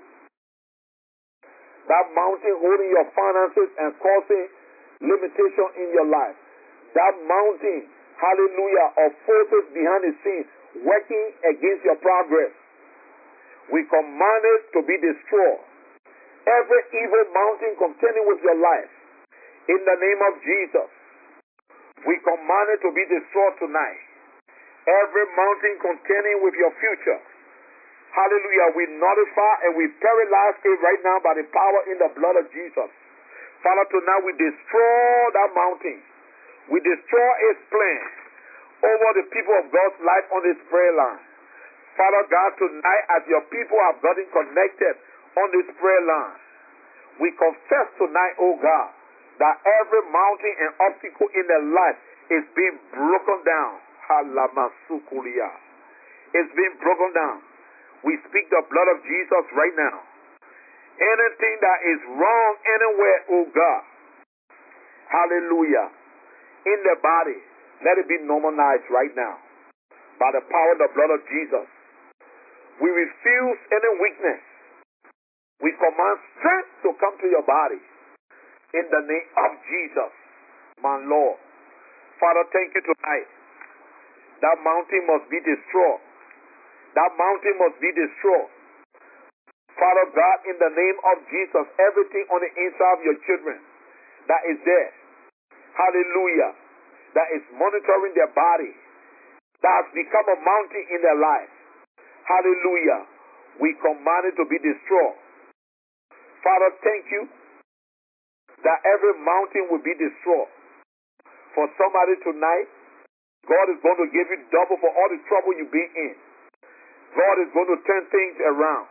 Speaker 1: That mountain holding your finances and causing limitation in your life. That mountain, hallelujah, of forces behind the scenes working against your progress. We command it to be destroyed. Every evil mountain contending with your life, in the name of Jesus, we command it to be destroyed tonight. Every mountain contending with your future, hallelujah, we nullify and we paralyze it right now by the power in the blood of Jesus. Father, tonight we destroy that mountain. We destroy its plan over the people of God's life on this prayer line. Father God, tonight as your people have gotten connected on this prayer line, we confess tonight, oh God, that every mountain and obstacle in their life is being broken down. Halamasukulia. It's being broken down. We speak the blood of Jesus right now. Anything that is wrong anywhere, oh God, hallelujah, in the body, Let it be normalized right now. By the power of the blood of Jesus. We refuse any weakness. We command strength to come to your body. In the name of Jesus, my Lord. Father, thank you tonight. That mountain must be destroyed. That mountain must be destroyed. Father God, in the name of Jesus, everything on the inside of your children that is there, hallelujah, that is monitoring their body, that has become a mountain in their life, hallelujah, we command it to be destroyed. Father, thank you that every mountain will be destroyed. For somebody tonight, God is going to give you double for all the trouble you've been in. God is going to turn things around.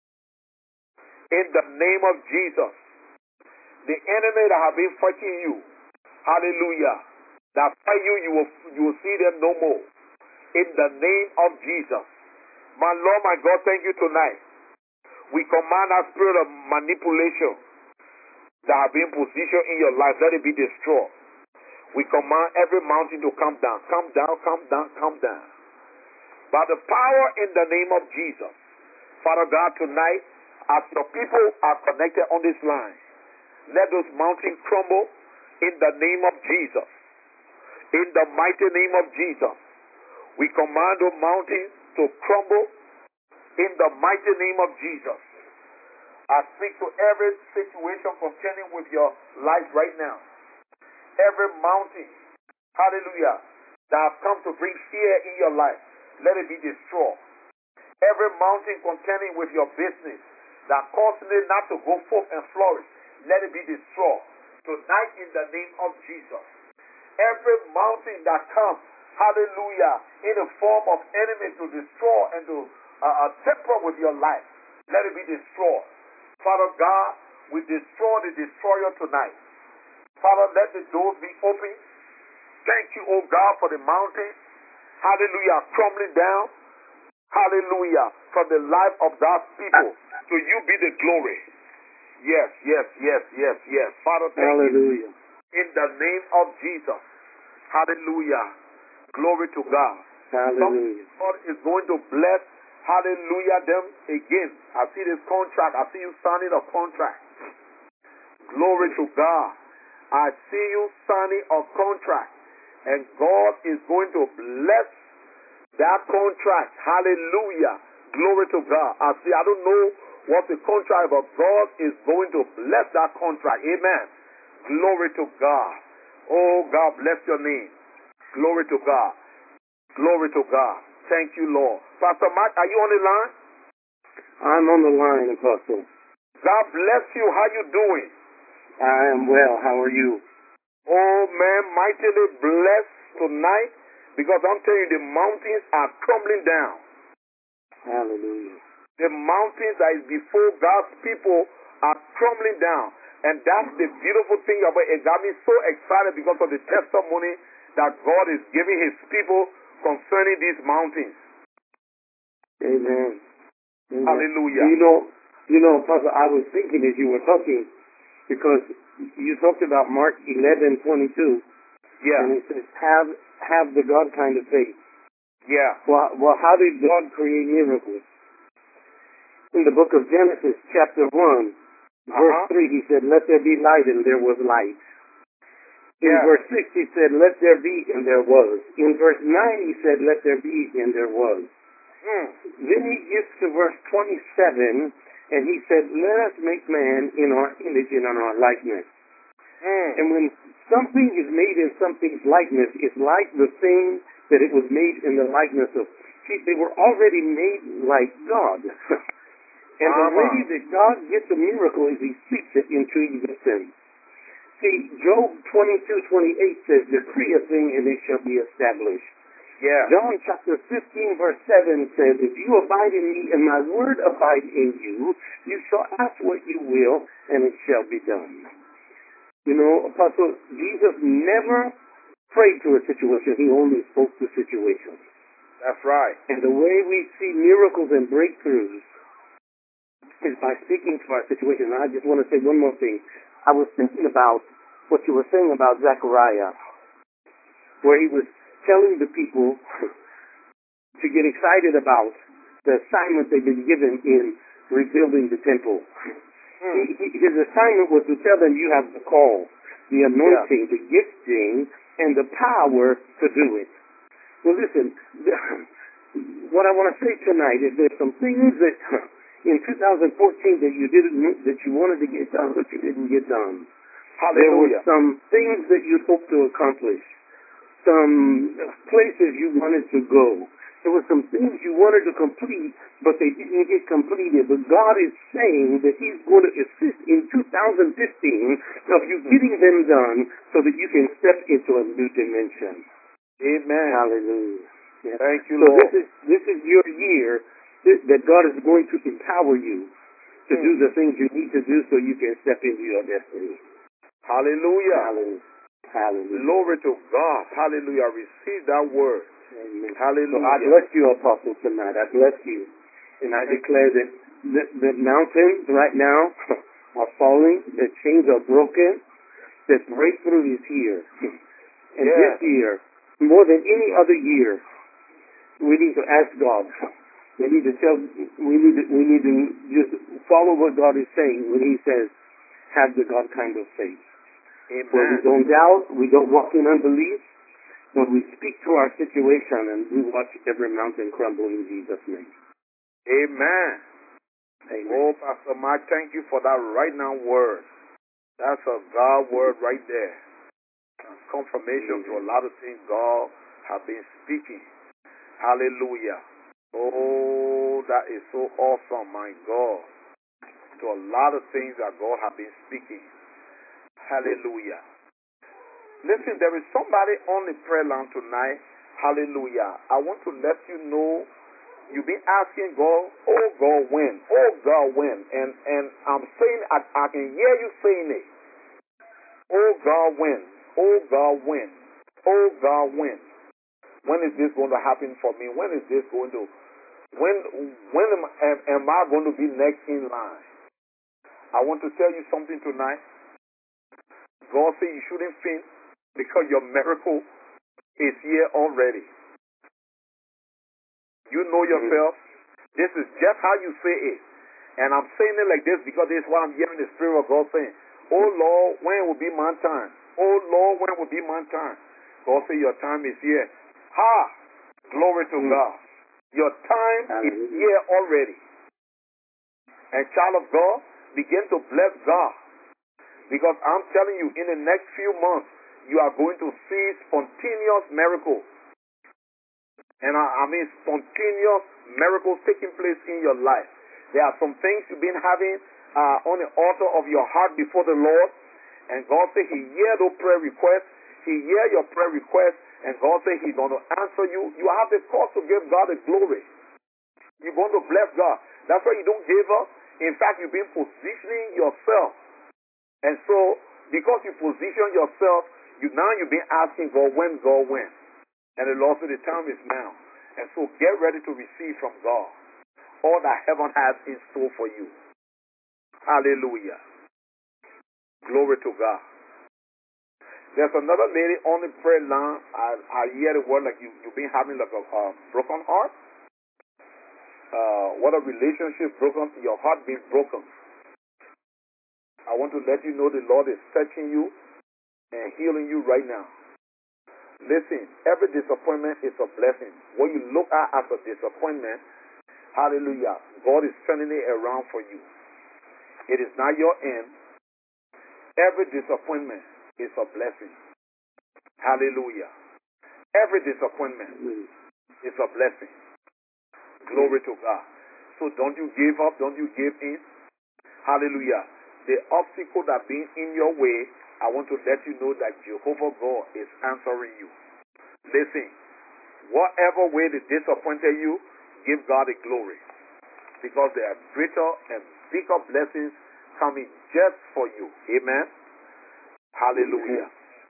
Speaker 1: In the name of Jesus, the enemy that have been fighting you, hallelujah, that fight you, you will, you will see them no more. In the name of Jesus. My Lord, my God, thank you tonight. We command that spirit of manipulation that have been positioned in your life, let it be destroyed. We command every mountain to come down, come down, come down, come down. By the power in the name of Jesus. Father God, tonight, as your people are connected on this line, let those mountains crumble in the name of Jesus. In the mighty name of Jesus. We command those mountains to crumble in the mighty name of Jesus. I speak to every situation contending with your life right now. Every mountain, hallelujah, that have come to bring fear in your life, let it be destroyed. Every mountain contending with your business that causing it not to go forth and flourish, let it be destroyed. Tonight in the name of Jesus. Every mountain that comes, hallelujah, in the form of enemies to destroy and to uh, uh, temper with your life, let it be destroyed. Father God, we destroy the destroyer tonight. Father, let the doors be open. Thank you, oh God, for the mountain, hallelujah, crumbling down, hallelujah, from the life of God's people. To you be the glory. Yes, yes, yes, yes, yes. Father, thank
Speaker 2: Hallelujah.
Speaker 1: you. In the name of Jesus. Hallelujah. Glory to God.
Speaker 2: Hallelujah.
Speaker 1: God is going to bless, hallelujah, them again. I see this contract. I see you signing a contract. Glory to God. I see you signing a contract. And God is going to bless that contract. Hallelujah. Glory to God. I see, I don't know what the contract, but God is going to bless that contract. Amen. Glory to God. Oh, God bless your name. Glory to God. Glory to God. Thank you, Lord. Pastor Mark, are you on the line?
Speaker 2: I'm on the line, Apostle.
Speaker 1: God bless you. How you doing?
Speaker 2: I am well. How are you?
Speaker 1: Oh, man, mightily blessed tonight because I'm telling you, the mountains are crumbling down.
Speaker 2: Hallelujah.
Speaker 1: The mountains that is before God's people are crumbling down. And that's the beautiful thing about it. It got me so excited because of the testimony that God is giving his people concerning these mountains.
Speaker 2: Amen. Amen.
Speaker 1: Hallelujah.
Speaker 2: You know, you know, Apostle, I was thinking as you were talking, because you talked about Mark eleven twenty-two.
Speaker 1: Yeah.
Speaker 2: And it says, have, have the God kind of faith.
Speaker 1: Yeah.
Speaker 2: Well, well, how did God create miracles? In the book of Genesis, chapter one,
Speaker 1: Uh-huh.
Speaker 2: verse three, he said, let there be light, and there was light. In
Speaker 1: Yeah.
Speaker 2: verse six, he said, let there be, and there was. In verse nine, he said, let there be, and there was.
Speaker 1: Mm.
Speaker 2: Then he gets to verse twenty-seven, and he said, let us make man in our image and in our likeness.
Speaker 1: Mm.
Speaker 2: And when something is made in something's likeness, it's like the thing that it was made in the likeness of. See, they were already made like God. And the way that God gets a miracle is he speaks it into existence. See, Job twenty-two twenty-eight says, decree a thing and it shall be established.
Speaker 1: Yeah.
Speaker 2: John chapter fifteen verse seven says, if you abide in me and my word abide in you, you shall ask what you will and it shall be done. You know, Apostle, Jesus never prayed to a situation. He only spoke to situations.
Speaker 1: That's right.
Speaker 2: And the way we see miracles and breakthroughs is by speaking to our situation. And I just want to say one more thing. I was thinking about what you were saying about Zechariah. where he was telling the people to get excited about the assignment they've been given in rebuilding the temple.
Speaker 1: Mm.
Speaker 2: He, he, his assignment was to tell them, you have the call, the anointing, yeah. the gifting, and the power to do it. Well, listen, what I want to say tonight is there's some things that in two thousand fourteen that you didn't, that you wanted to get done, but you didn't get done.
Speaker 1: Hallelujah.
Speaker 2: There were some things that you hoped to accomplish, some places you wanted to go. There were some things you wanted to complete, but they didn't get completed. But God is saying that He's going to assist in two thousand fifteen of you getting them done so that you can step into a new dimension.
Speaker 1: Amen.
Speaker 2: Hallelujah. Yeah.
Speaker 1: Thank you,
Speaker 2: so
Speaker 1: Lord.
Speaker 2: this is this is your year this, that God is going to empower you to mm. do the things you need to do so you can step into your destiny.
Speaker 1: Hallelujah.
Speaker 2: Hallelujah. Hallelujah.
Speaker 1: Glory to God. Hallelujah. Receive that word.
Speaker 2: Amen.
Speaker 1: Hallelujah.
Speaker 2: So I bless you, Apostle, tonight. I bless you. And I declare that the, the mountains right now are falling, the chains are broken, that breakthrough is here. And
Speaker 1: yes.
Speaker 2: this year, more than any other year, we need to ask God. We need to tell, we need to, we need to just follow what God is saying when He says, have the God kind of faith.
Speaker 1: Amen.
Speaker 2: Where we don't doubt, we don't walk in unbelief, when we speak to our situation and we watch every mountain crumble in Jesus' name.
Speaker 1: Amen.
Speaker 2: Amen.
Speaker 1: Oh, Pastor Mark, thank you for that right now word. That's a God word right there. Confirmation mm-hmm. to a lot of things God has been speaking. Hallelujah. Oh, that is so awesome, my God. To a lot of things that God has been speaking. Hallelujah. Listen, there is somebody on the prayer line tonight. Hallelujah. I want to let you know, you've been asking God, oh God, when? Oh God, when? And and I'm saying, I, I can hear you saying it. Oh God, when? Oh God, when? Oh God, when? When is this going to happen for me? When is this going to, when, when am, am, am I going to be next in line? I want to tell you something tonight. God said you shouldn't faint, because your miracle is here already. You know yourself. This is just how you say it. And I'm saying it like this because this is what I'm hearing the Spirit of God saying. Oh Lord, when will be my time? Oh Lord, when will be my time? God said your time is here. Ha! Glory to mm. God. Your time Hallelujah. Is here already. And child of God, begin to bless God. Because I'm telling you, in the next few months, you are going to see spontaneous miracles. And I, I mean spontaneous miracles taking place in your life. There are some things you've been having uh, on the altar of your heart before the Lord. And God said He hear those prayer requests. He hear your prayer requests. And God said He's going to answer you. You have the cause to give God the glory. You're going to bless God. That's why you don't give up. In fact, you've been positioning yourself. And so, because you position yourself, you now you've been asking God when, God when. And the Lord said the time is now. And so get ready to receive from God all that heaven has in store for you. Hallelujah. Glory to God. There's another lady on the prayer line. I, I hear the word like you, you've been having like a uh, broken heart. Uh, what a relationship broken, your heart being broken. I want to let you know the Lord is touching you and healing you right now. Listen, every disappointment is a blessing. What you look at as a disappointment, hallelujah, God is turning it around for you. It is not your end. Every disappointment is a blessing. Hallelujah. Every disappointment is a blessing. Glory to God. So don't you give up. Don't you give in. Hallelujah. The obstacle that being in your way, I want to let you know that Jehovah God is answering you. Listen, whatever way they disappointed you, give God the glory. Because there are greater and bigger blessings coming just for you. Amen. Hallelujah.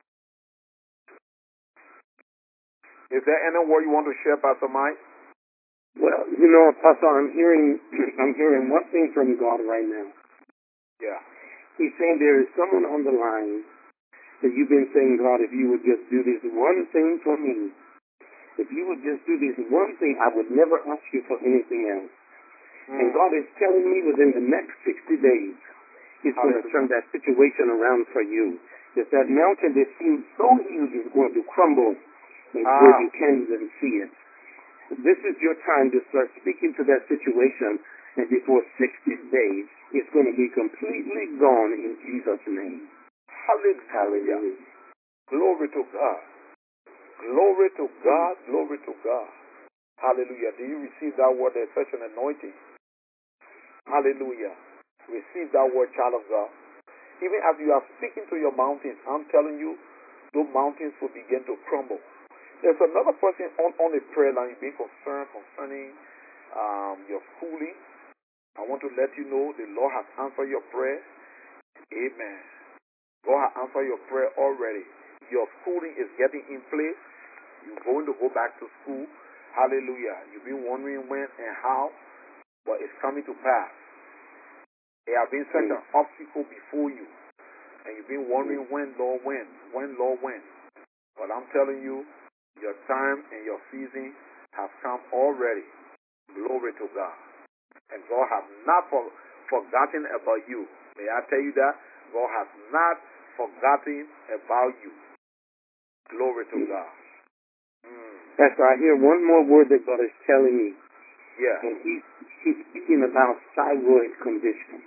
Speaker 1: Is there any word you want to share, Pastor Mike?
Speaker 2: Well, you know, Pastor, I'm hearing I'm hearing one thing from God right now.
Speaker 1: Yeah.
Speaker 2: He's saying there is someone on the line that you've been saying, God, if you would just do this one thing for me, if you would just do this one thing, I would never ask you for anything else. Mm. And God is telling me within the next sixty days, He's going to turn that situation around for you. That that mountain that seems so huge is going to crumble and ah. where you can't even see it. This is your time to start speaking to that situation, and before sixty days, it's going to be completely gone in Jesus' name.
Speaker 1: Hallelujah. Hallelujah. Glory to God. Glory to God. Glory to God. Hallelujah. Do you receive that word? There's such an anointing. Hallelujah. Receive that word, child of God. Even as you are speaking to your mountains, I'm telling you, those mountains will begin to crumble. There's another person on, on the prayer line being concerned concerning um, your schooling. I want to let you know the Lord has answered your prayer. Amen. God has answered your prayer already. Your schooling is getting in place. You're going to go back to school. Hallelujah. You've been wondering when and how, but it's coming to pass. There have been such an obstacle before you, and you've been wondering when, Lord, when, when, Lord, when. But I'm telling you, your time and your season has come already. Glory to God. And God has not for, forgotten about you. May I tell you that? God has not forgotten about you. Glory to God. Mm.
Speaker 2: Pastor, I hear one more word that God is telling me.
Speaker 1: Yeah.
Speaker 2: And he's, he's speaking about thyroid condition.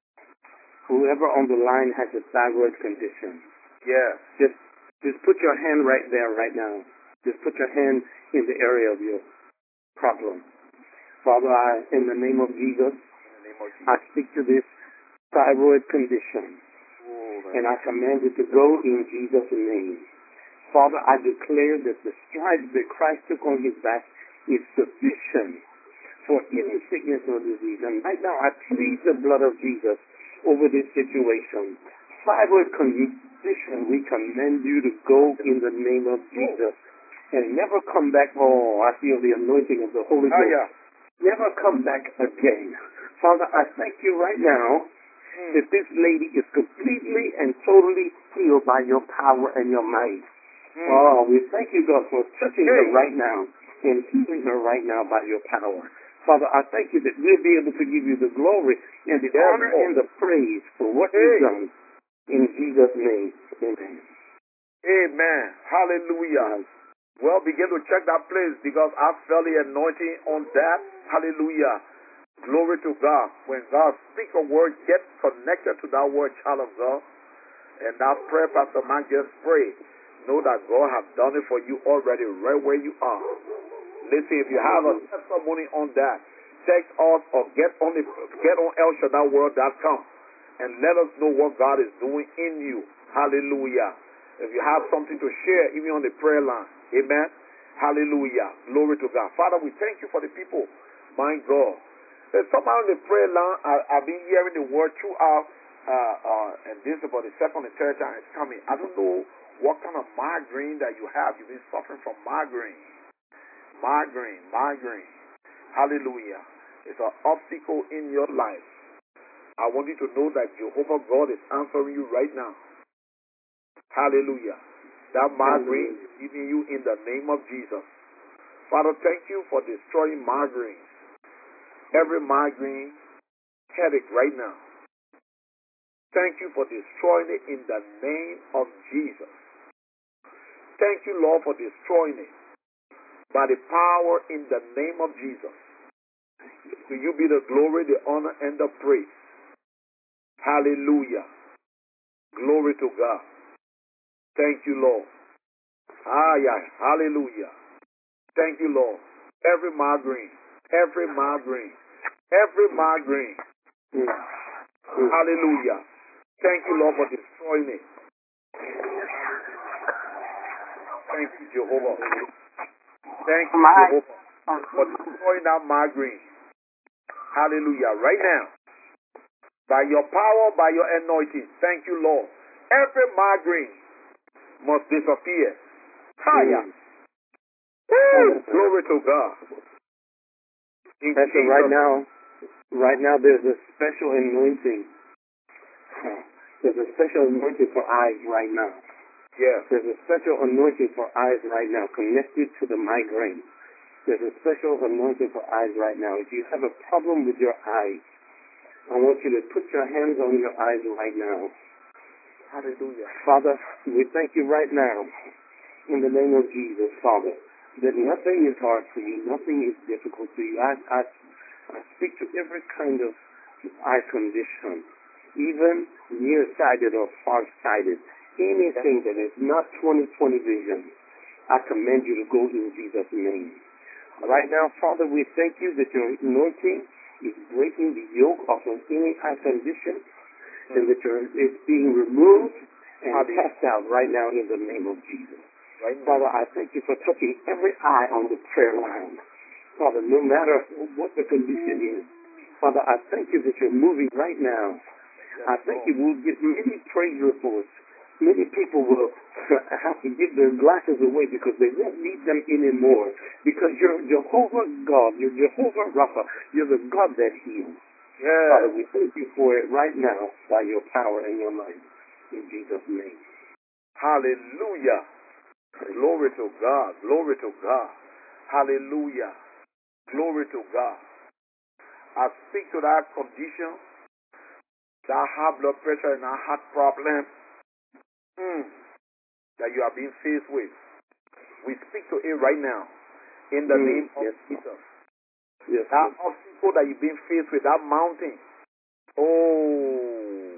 Speaker 2: Whoever on the line has a thyroid condition.
Speaker 1: Yeah.
Speaker 2: Just just put your hand right there right now. Just put your hand in the area of your problem. Father, I, in the name of Jesus,
Speaker 1: in the name of Jesus.
Speaker 2: I speak to this thyroid condition. Oh, and I command it to go in Jesus' name. Father, I declare that the stripes that Christ took on his back is sufficient for any sickness or disease. And right now, I plead the blood of Jesus over this situation. Thyroid condition, we commend you to go in the name of Jesus and never come back. Oh, I feel the anointing of the Holy Ghost. Oh, yeah. Never come back again. Father, I thank you right now mm. that this lady is completely and totally healed by your power and your might. Mm. Oh, we thank you, God, for touching hey. her right now and healing her right now by your power. Father, I thank you that we'll be able to give you the glory and the yes, honor Lord. and the praise for what hey. you've done. In Jesus' name, amen.
Speaker 1: Amen. Hallelujah. Yes. Well, begin to check that place because I felt the anointing on that. Hallelujah. Glory to God. When God speaks a word, get connected to that word, child of God. And that prayer Pastor Mark just prayed. Know that God has done it for you already right where you are. Listen, if you have a testimony on that, text us or get on the get on El Shaddai World dot com and let us know what God is doing in you. Hallelujah. If you have something to share, even on the prayer line. Amen. Hallelujah. Glory to God. Father, we thank you for the people. My God. There's somehow on the prayer line, I, I've been hearing the word throughout, uh, uh, and this is about the second and third time it's coming. I don't know what kind of migraine that you have. You've been suffering from migraine. Migraine, migraine. Hallelujah. It's an obstacle in your life. I want you to know that Jehovah God is answering you right now. Hallelujah. That migraine is giving you in the name of Jesus. Father, thank you for destroying migraines. Every migraine headache right now. Thank you for destroying it in the name of Jesus. Thank you, Lord, for destroying it. By the power in the name of Jesus. To you be the glory, the honor, and the praise. Hallelujah. Glory to God. Thank you, Lord. Ah, yeah. Hallelujah. Thank you, Lord. Every migraine, every migraine, every migraine. Hallelujah. Thank you, Lord, for destroying it. Thank you, Jehovah. Thank you, Jehovah, for destroying that migraine. Hallelujah. Right now, by your power, by your anointing, thank you, Lord. Every migraine must disappear. Higher. Mm. Glory to God. In
Speaker 2: Pastor,
Speaker 1: Jesus.
Speaker 2: right now, right now there's a special anointing. There's a special anointing for eyes right now.
Speaker 1: Yes.
Speaker 2: There's a special anointing for eyes right now connected to the migraine. There's a special anointing for eyes right now. If you have a problem with your eyes, I want you to put your hands on your eyes right now.
Speaker 1: Hallelujah.
Speaker 2: Father, we thank you right now in the name of Jesus, Father, that nothing is hard for you, nothing is difficult for you. I, I, I speak to every kind of eye condition, even nearsighted or far-sighted, anything that is not twenty twenty vision. I command you to go in Jesus' name. Right now, Father, we thank you that your anointing is breaking the yoke off of any eye condition, and that your, it's being removed and cast out right now in the name of Jesus.
Speaker 1: Right now.
Speaker 2: Father, I thank you for touching every eye on the prayer line. Father, no matter what the condition is, Father, I thank you that you're moving right now. I thank you we'll get many praise reports. Many people will have to give their glasses away because they won't need them anymore. Because you're Jehovah God. You're Jehovah Rapha. You're the God that heals.
Speaker 1: Yes.
Speaker 2: Father, we thank you for it right now by your power and your might. In Jesus' name.
Speaker 1: Hallelujah. Glory to God. Glory to God. Hallelujah. Glory to God. I speak to that condition, that high blood pressure and that heart problem mm, that you are being faced with. We speak to it right now in the
Speaker 2: Mm,
Speaker 1: name of
Speaker 2: yes,
Speaker 1: Jesus.
Speaker 2: Yes,
Speaker 1: That
Speaker 2: Lord.
Speaker 1: obstacle that you've been faced with, that mountain. Oh.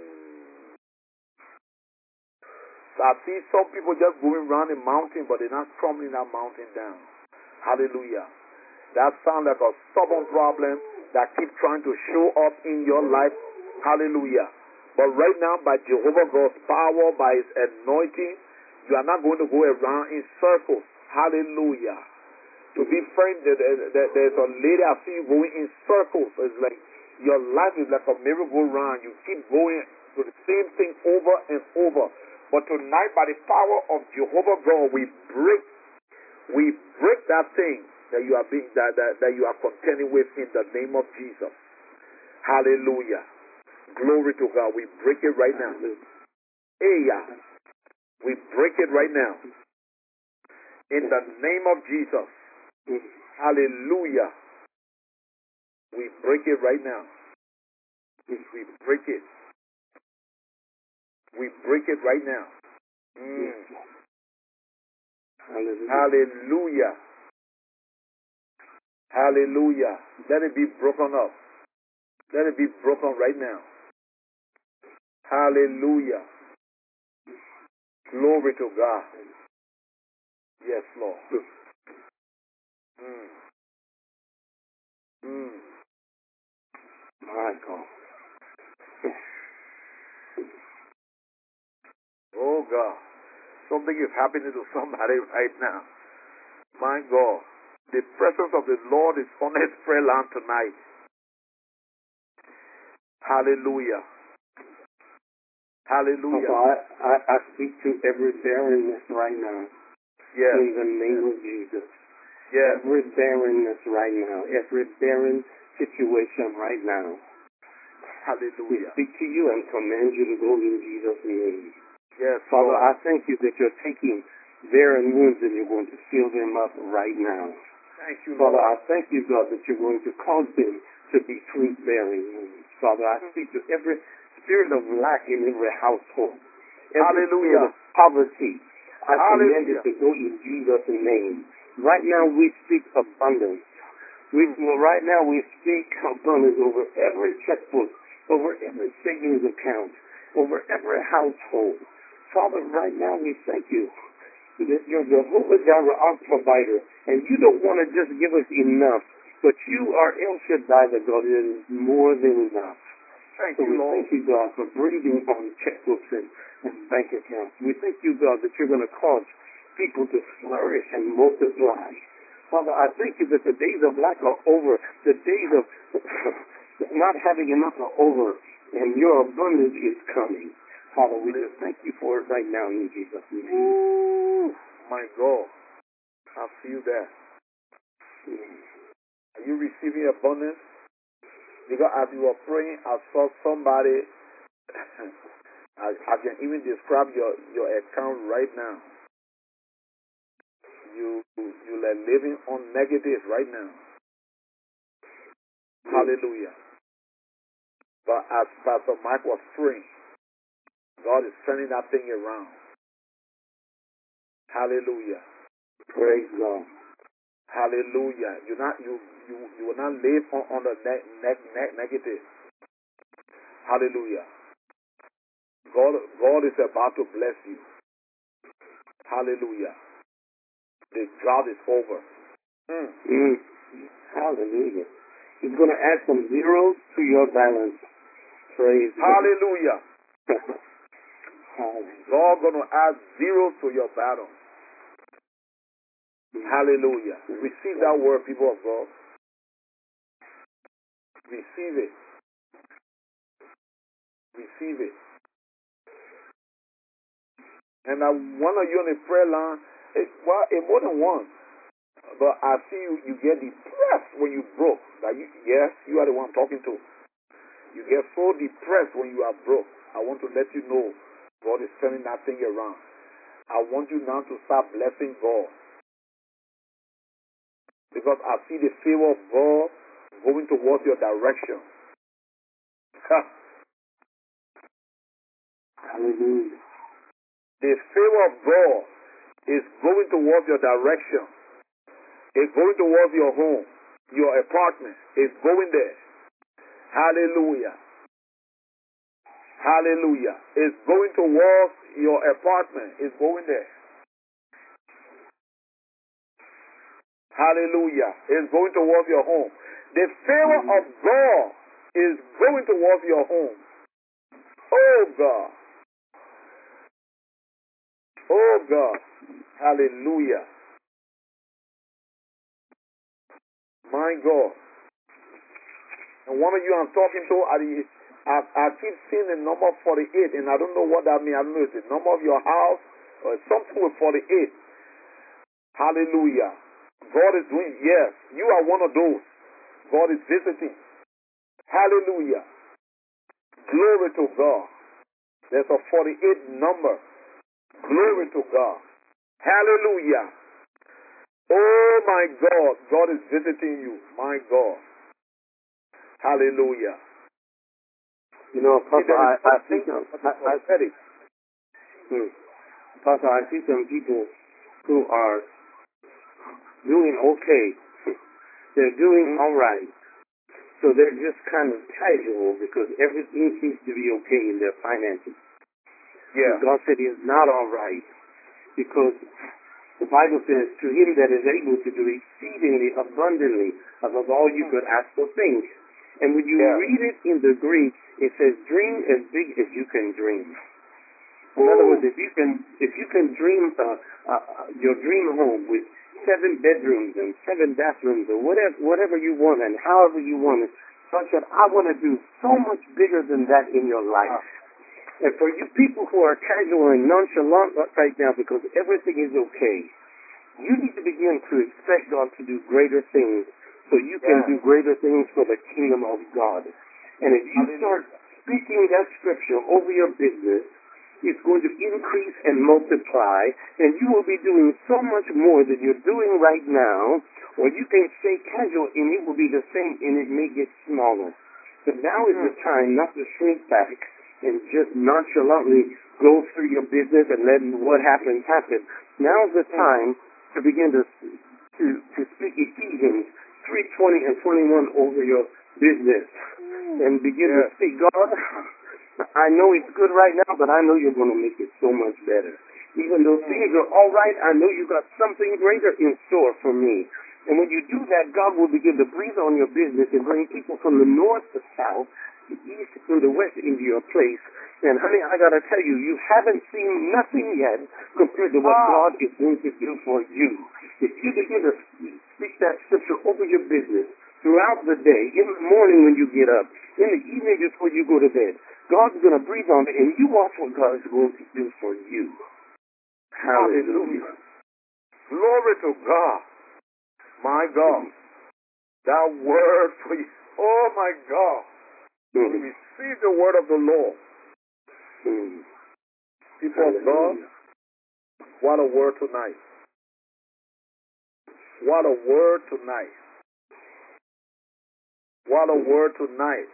Speaker 1: I see some people just going around the mountain, but they're not crumbling that mountain down. Hallelujah. That sounds like a stubborn problem that keeps trying to show up in your life. Hallelujah. But right now, by Jehovah God's power, by his anointing, you are not going to go around in circles. Hallelujah. To be frank, there- there- there- there's a lady I see you going in circles. It's like your life is like a merry-go-round. You keep going to the same thing over and over. But tonight, by the power of Jehovah God, we break, we break that thing that you are being that, that, that you are contending with in the name of Jesus. Hallelujah. Glory to God. We break it right now. Hey, yeah. We break it right now. In the name of Jesus. Hallelujah. We break it right now. We break it. We break it right now. Mm.
Speaker 2: Hallelujah.
Speaker 1: Hallelujah. Hallelujah. Let it be broken up. Let it be broken right now. Hallelujah. Glory to God. Yes, Lord. Mm. Mm.
Speaker 2: My God.
Speaker 1: Oh God. Something is happening to somebody right now. My God. The presence of the Lord is on his prayer land tonight. Hallelujah. Hallelujah.
Speaker 2: Papa, I, I, I speak to every barrenness right now.
Speaker 1: Yes.
Speaker 2: In the name of Jesus.
Speaker 1: Yes.
Speaker 2: Every barrenness right now. Every barren situation right now. We
Speaker 1: Hallelujah.
Speaker 2: speak to you and command you to go in Jesus' name.
Speaker 1: Yes,
Speaker 2: Father,
Speaker 1: Lord.
Speaker 2: I thank you that you're taking barren wounds and you're going to fill them up right now.
Speaker 1: Thank you,
Speaker 2: Father,
Speaker 1: Lord.
Speaker 2: I thank you, God, that you're going to cause them to be fruit-bearing wounds. Father, I speak to every spirit of lack in every household. Every spirit
Speaker 1: Hallelujah.
Speaker 2: of poverty. I command it
Speaker 1: Hallelujah.
Speaker 2: to go in Jesus' name. Right now we speak abundance. We, well, right now we speak abundance over every checkbook, over every savings account, over every household. Father, right now we thank you that you're Jehovah Jireh, our provider, and you don't want to just give us enough, but you are El Shaddai, the God that is more than enough.
Speaker 1: Thank
Speaker 2: So
Speaker 1: you,
Speaker 2: we
Speaker 1: Lord.
Speaker 2: thank you, God, for breathing on checkbooks and, and bank accounts. We thank you, God, that you're going to cause people to flourish and multiply. Father, I thank you that the days of lack are over. The days of not having enough are over, and your abundance is coming. Father, we just thank you for it right now in Jesus' name.
Speaker 1: Ooh, my God. I feel that. Are you receiving abundance? Because as you were praying, I saw somebody I, I can even describe your, your account right now. You you are living on negative right now. Hallelujah. But as Pastor Mike was praying, God is turning that thing around. Hallelujah.
Speaker 2: Praise God.
Speaker 1: Hallelujah. You not you you, you will not live on, on the ne- ne- ne- negative. Hallelujah. God God is about to bless you. Hallelujah. The drought is over. Mm.
Speaker 2: Mm. Hallelujah. He's going to add some zeros to your balance. Praise
Speaker 1: Hallelujah.
Speaker 2: God. Hallelujah.
Speaker 1: God gonna add zeros to your battle. Hallelujah. Receive that word, people of God. Receive it. Receive it. And I, one of you on the prayer line, it, well, it more than one. But I see you, you get depressed when you broke. Like you, yes, you are the one talking to. You get so depressed when you are broke. I want to let you know God is turning that thing around. I want you now to start blessing God. Because I see the favor of God going towards your direction.
Speaker 2: Hallelujah.
Speaker 1: The favor of God is going towards your direction. It's going towards your home, your apartment. It's going there. Hallelujah. Hallelujah. It's going towards your apartment. It's going there. Hallelujah. It's going towards your home. The favor of God is going towards your home. Oh God. Oh God. Hallelujah. My God. And one of you I'm talking to, I, I, I keep seeing the number forty-eight, and I don't know what that means. I don't know if it's the number of your house or something with forty-eight. Hallelujah. God is doing, yes, you are one of those. God is visiting. Hallelujah. Glory to God. There's a forty-eight number. Glory to God. Hallelujah. Oh my God. God is visiting you. My God. Hallelujah.
Speaker 2: You know, Pastor, I, I think I, I,
Speaker 1: I,
Speaker 2: hmm. Pastor, I see some people who are doing okay. They're doing all right. So they're just kind of casual because everything seems to be okay in their finances.
Speaker 1: Yeah.
Speaker 2: And God said it's not all right because the Bible says, to him that is able to do exceedingly abundantly above all you could ask or think. And when you
Speaker 1: Yeah.
Speaker 2: read it in the Greek, it says, dream as big as you can dream. In other words, if you can, if you can dream uh, uh, your dream home with seven bedrooms and seven bathrooms or whatever, whatever you want and however you want it, God said, I want to do so much bigger than that in your life. And for you people who are casual and nonchalant right now because everything is okay, you need to begin to expect God to do greater things so you can
Speaker 1: Yeah.
Speaker 2: do greater things for the kingdom of God. And if you start speaking that scripture over your business, it's going to increase and multiply, and you will be doing so much more than you're doing right now, or you can stay casual and it will be the same and it may get smaller. But now is the time not to shrink back and just nonchalantly go through your business and let what happens happen. Now is the time to begin to to, to speak Ephesians three twenty and twenty-one over your business and begin
Speaker 1: Yeah.
Speaker 2: to speak, God, I know it's good right now, but I know you're going to make it so much better. Even though things are all right, I know you got something greater in store for me. And when you do that, God will begin to breathe on your business and bring people from the north to south, the east to the west into your place. And honey, I got to tell you, you haven't seen nothing yet compared to what God is going to do for you. If you begin to speak that scripture over your business throughout the day, in the morning when you get up, in the evening before you go to bed, God's going to breathe on it, and you watch what God is going to do for you. Hallelujah.
Speaker 1: Glory to God. My God. That word for you. Oh my God.
Speaker 2: Mm.
Speaker 1: Receive the word of the Lord.
Speaker 2: Mm.
Speaker 1: People of God, what a word tonight. What a word tonight. What a word tonight.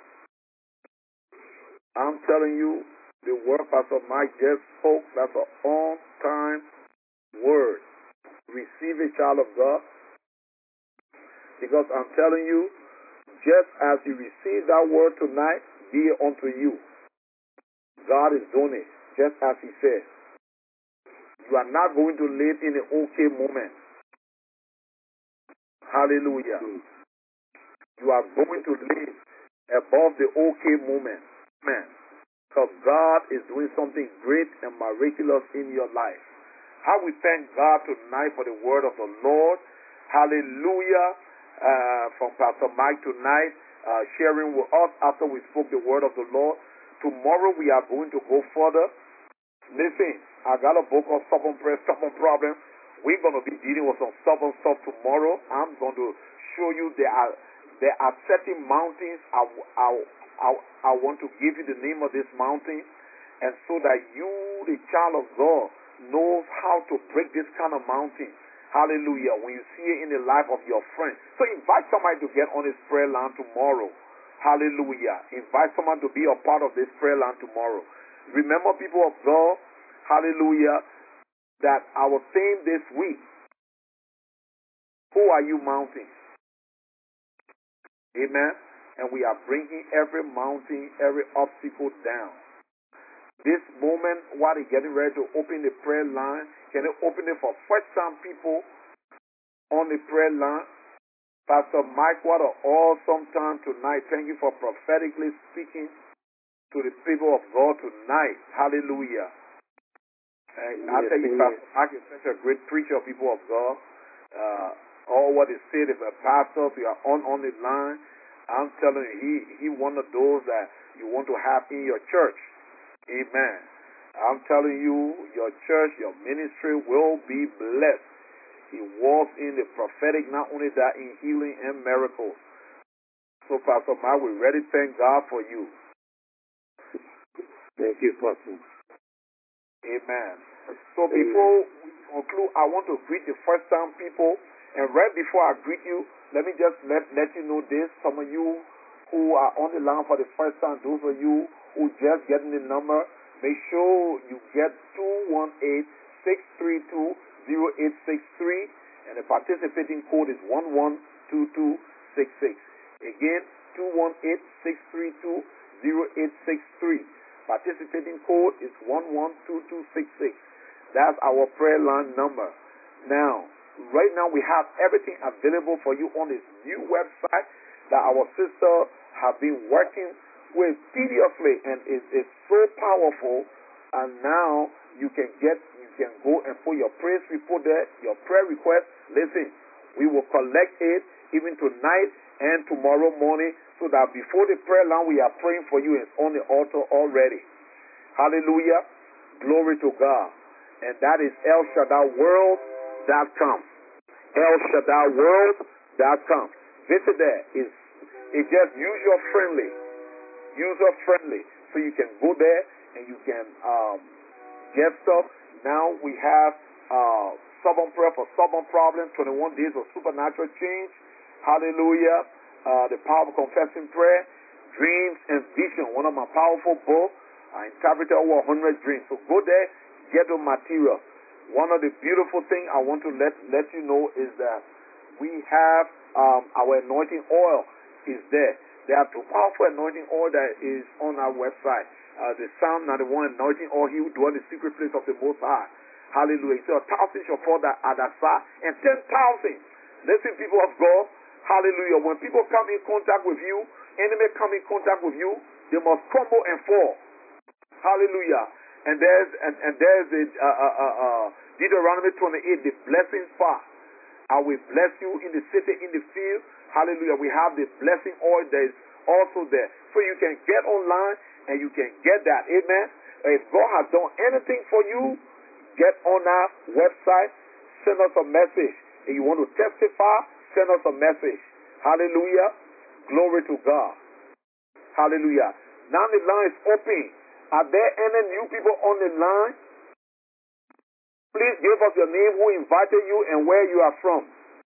Speaker 1: I'm telling you, the word Pastor Mike just spoke, that's an on-time word. Receive it, child of God. Because I'm telling you, just as you receive that word tonight, be it unto you. God is doing it, just as He said. You are not going to live in an okay moment. Hallelujah. You are going to live above the okay moment. Man. Because God is doing something great and miraculous in your life. How we thank God tonight for the word of the Lord. Hallelujah. Uh, from Pastor Mike tonight, uh, sharing with us after we spoke the word of the Lord. Tomorrow we are going to go further. Listen, I got a book of stubborn prayer, stubborn problem. We're going to be dealing with some stubborn stuff tomorrow. I'm going to show you there are there are certain mountains. I, I, I, I want to give you the name of this mountain, and so that you, the child of God, knows how to break this kind of mountain. Hallelujah. When you see it in the life of your friend. So invite somebody to get on this prayer line tomorrow. Hallelujah. Invite someone to be a part of this prayer line tomorrow. Remember, people of God, hallelujah, that our theme this week, who are you mounting? Amen. And we are bringing every mountain, every obstacle down. This moment, while they're getting ready to open the prayer line, can they open it for first-time people on the prayer line? Pastor Mike, what an awesome time tonight. Thank you for prophetically speaking to the people of God tonight. Hallelujah. And I tell you, Pastor Mike is such a great preacher, people of God. Uh, all what is said, if a pastor, if you are on, on the line, I'm telling you, he, he one of those that you want to have in your church. Amen. I'm telling you, your church, your ministry will be blessed. He walks in the prophetic, not only that, in healing and miracles. So, Pastor Mike, we really thank God for you.
Speaker 2: Thank you, Pastor.
Speaker 1: Amen. So, before we conclude, I want to greet the first-time people. And right before I greet you, let me just let, let you know this. Some of you who are on the line for the first time, those of you who just getting the number, make sure you get two one eight, six three two, zero eight six three, and the participating code is one one two two six six. Again, two one eight, six three two, zero eight six three. Participating code is one one two two six six. That's our prayer line number. Now, right now we have everything available for you on this new website that our sister have been working with tediously, and it is so powerful. And now you can get, you can go and put your praise report there, your prayer request. Listen, we will collect it even tonight and tomorrow morning, so that before the prayer line we are praying for you is on the altar already. Hallelujah. Glory to God. And that is El Shaddai World dot com. El Shaddai World dot com. Visit there. It's, it's just user friendly. User friendly. So you can go there and you can um, get stuff. Now we have uh, stubborn prayer for stubborn problems, twenty-one days of supernatural change. Hallelujah. Uh, the power of confessing prayer, dreams and vision. One of my powerful books. I interpreted over one hundred dreams. So go there, get the material. One of the beautiful things I want to let, let you know is that we have um, our anointing oil is there. There are two powerful anointing oil that is on our website. Uh, the Psalm ninety-one anointing oil, he who dwells in the secret place of the Most High. Hallelujah. So a thousand shall fall that at that side, and ten thousand. Listen, people of God. Hallelujah. When people come in contact with you, enemy come in contact with you, they must crumble and fall. Hallelujah. And there's and, and there's a uh, uh, uh, uh, Deuteronomy twenty-eight, the blessing part. I will bless you in the city, in the field. Hallelujah. We have the blessing oil that is also there. So you can get online and you can get that. Amen. If God has done anything for you, get on our website, send us a message. If you want to testify, send us a message. Hallelujah. Glory to God. Hallelujah. Now the line is open. Are there any new people on the line? Please give us your name, who invited you, and where you are from.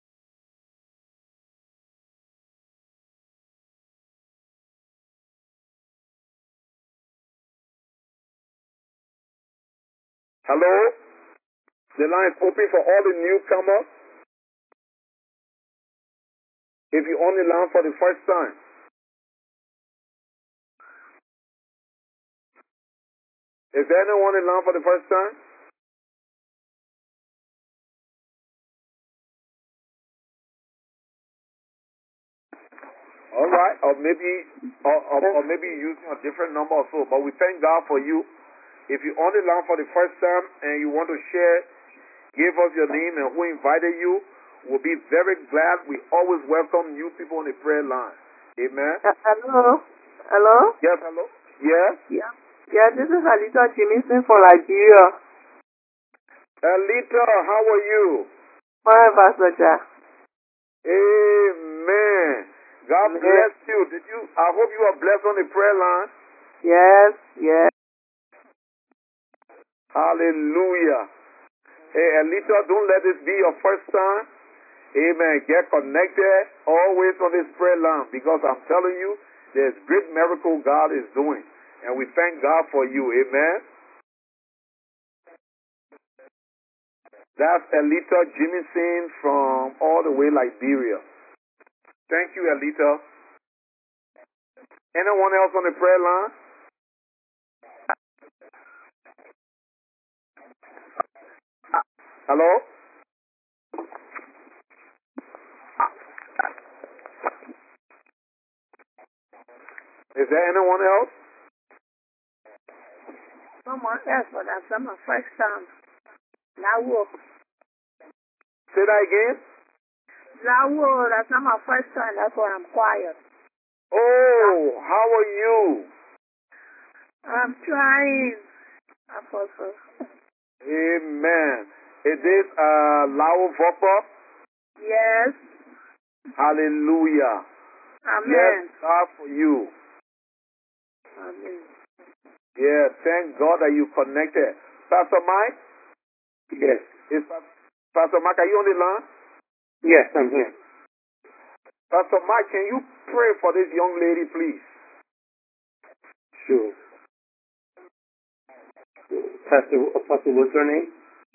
Speaker 1: Hello? The line is open for all the newcomers. If you only learn for the first time. Is there anyone in line for the first time? All right, or maybe, or, or, or maybe using a different number or so. But we thank God for you. If you only learn for the first time and you want to share, give us your name and who invited you. We'll be very glad. We always welcome new people on the prayer line. Amen.
Speaker 3: Uh, hello? Hello?
Speaker 1: Yes, hello. Yes.
Speaker 3: Yeah. Yeah, this is Alita Jimmison from Nigeria.
Speaker 1: Alita, how are you?
Speaker 3: Fine, Pastor Jack.
Speaker 1: Amen. God
Speaker 3: Amen.
Speaker 1: bless you. Did you? I hope you are blessed on the prayer line.
Speaker 3: Yes, yes.
Speaker 1: Hallelujah. Hey, Alita, don't let this be your first time. Amen. Get connected always on this prayer line because I'm telling you, there's great miracle God is doing. And we thank God for you. Amen. That's Alita Jimmison from all the way Liberia. Thank you, Alita. Anyone else on the prayer line? Hello? Is there anyone else?
Speaker 3: Someone else, but that's not my first time. Lawo.
Speaker 1: Say that again.
Speaker 3: Lawo, that's not my first time. That's why I'm quiet.
Speaker 1: Oh, how are you?
Speaker 3: I'm trying. Apostle.
Speaker 1: Amen. Is this uh, Lao Vopa?
Speaker 3: Yes.
Speaker 1: Hallelujah.
Speaker 3: Amen.
Speaker 1: Yes, God for you.
Speaker 3: Amen.
Speaker 1: Yeah, thank God that you connected. Pastor Mike?
Speaker 2: Yes.
Speaker 1: Is Pastor Mike, are you on the line?
Speaker 2: Yes, I'm here.
Speaker 1: Pastor Mike, can you pray for this young lady, please?
Speaker 2: Sure. Pastor, Pastor, what's her name?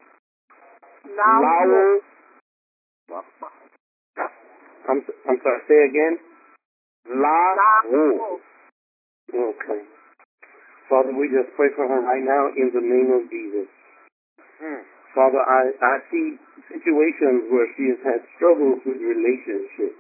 Speaker 1: Lao.
Speaker 2: I'm, I'm sorry, say again?
Speaker 1: Lao.
Speaker 2: Okay. Father, we just pray for her right now in the name of Jesus.
Speaker 1: Hmm.
Speaker 2: Father, I, I see situations where she has had struggles with relationships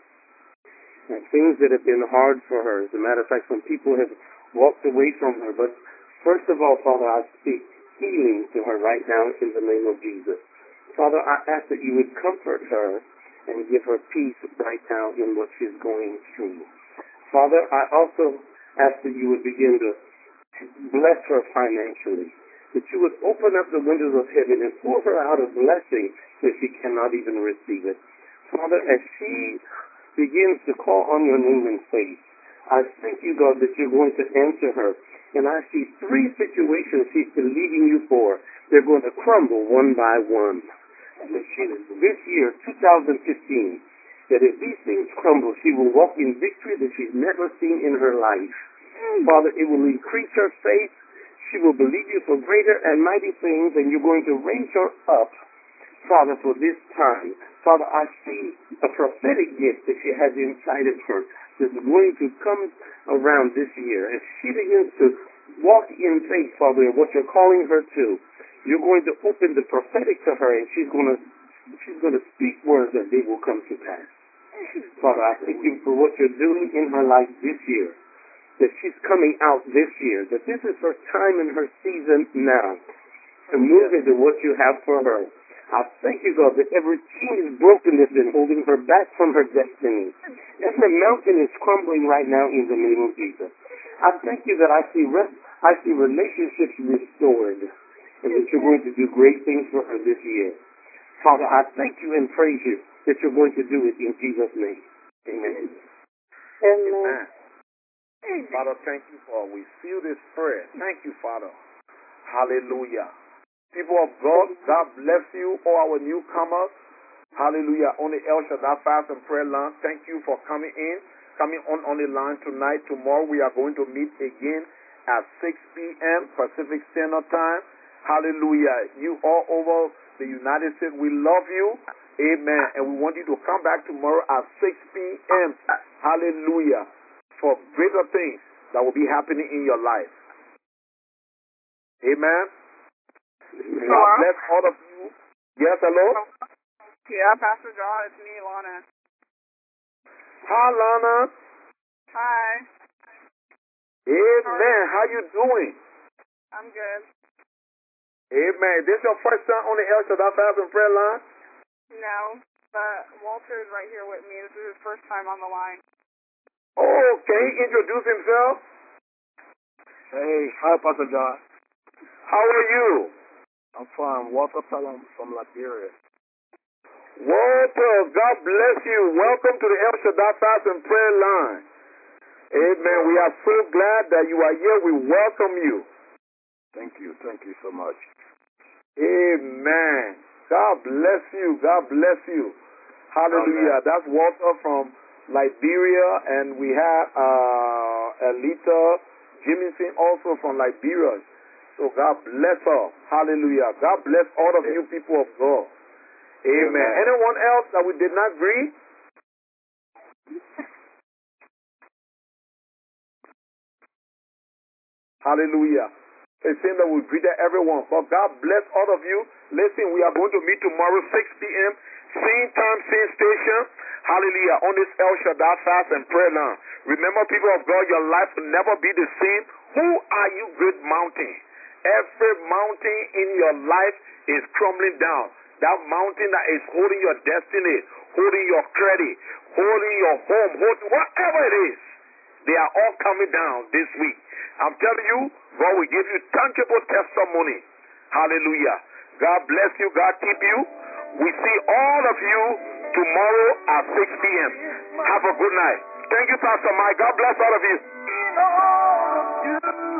Speaker 2: and things that have been hard for her. As a matter of fact, some people have walked away from her. But first of all, Father, I speak healing to her right now in the name of Jesus. Father, I ask that you would comfort her and give her peace right now in what she's going through. Father, I also ask that you would begin to bless her financially, that you would open up the windows of heaven and pour her out a blessing that she cannot even receive it. Father, as she begins to call on your name in faith, I thank you, God, that you're going to answer her. And I see three situations she's believing you for. They're going to crumble one by one. And that she, this year, two thousand fifteen, that if these things crumble, she will walk in victory that she's never seen in her life. Father, it will increase her faith. She will believe you for greater and mighty things, and you're going to raise her up, Father, for this time. Father, I see a prophetic gift that she has inside of her that's going to come around this year. As she begins to walk in faith, Father, in what you're calling her to, you're going to open the prophetic to her, and she's going to she's going to speak words that they will come to pass. Father, I thank you for what you're doing in her life this year, that she's coming out this year, that this is her time and her season now to move into what you have for her. I thank you, God, that every chain is broken that's been holding her back from her destiny. Every mountain is crumbling right now in the name of Jesus. I thank you that I see rest, I see relationships restored, and that you're going to do great things for her this year. Father, I thank you and praise you that you're going to do it in Jesus' name. Amen.
Speaker 3: Amen.
Speaker 1: Amen. Father, thank you for we seal this prayer. Thank you, Father. Hallelujah. People of God, God bless you, all our newcomers. Hallelujah. On the El Shaddai Fast and Prayer line, thank you for coming in, coming on on the line tonight. Tomorrow we are going to meet again at six p.m. Pacific Standard Time. Hallelujah. You all over the United States, we love you. Amen. And we want you to come back tomorrow at six p.m. Hallelujah. For greater things that will be happening in your life. Amen. God bless all of you. Yes, hello?
Speaker 4: Yeah, Pastor John, it's me, Lana.
Speaker 1: Hi, Lana.
Speaker 4: Hi.
Speaker 1: Amen. How you doing?
Speaker 4: I'm good.
Speaker 1: Amen. This your first time on the El Shaddai Fast and Prayer line?
Speaker 4: No, but Walter is right here with me. This is his first time on the line.
Speaker 1: Oh, can he introduce himself?
Speaker 5: Hey, hi, Pastor John.
Speaker 1: How are you?
Speaker 5: I'm fine. Walter Pelham from Liberia.
Speaker 1: Walter, God bless you. Welcome to the El Shaddai Fast and Prayer line. Amen. We are so glad that you are here. We welcome you.
Speaker 5: Thank you. Thank you so much.
Speaker 1: Amen. God bless you. God bless you. Hallelujah.
Speaker 5: Amen.
Speaker 1: That's Walter from Liberia, and we have uh, Elita Jimison also from Liberia. So God bless her. Hallelujah. God bless all of you people of God. Amen. Amen. Anyone else that we did not greet? Hallelujah. It seems that we greeted everyone. But God bless all of you. Listen, we are going to meet tomorrow six p.m. Same time, same station. Hallelujah. On this El Shaddai Fast and Prayer line. Remember, people of God, your life will never be the same. Who are you, great mountain? Every mountain in your life is crumbling down. That mountain that is holding your destiny, holding your credit, holding your home, holding whatever it is, they are all coming down this week. I'm telling you, God will give you tangible testimony. Hallelujah. God bless you. God keep you. We see all of you tomorrow at six p.m. Have a good night. Thank you, Pastor Mike. God bless all of you.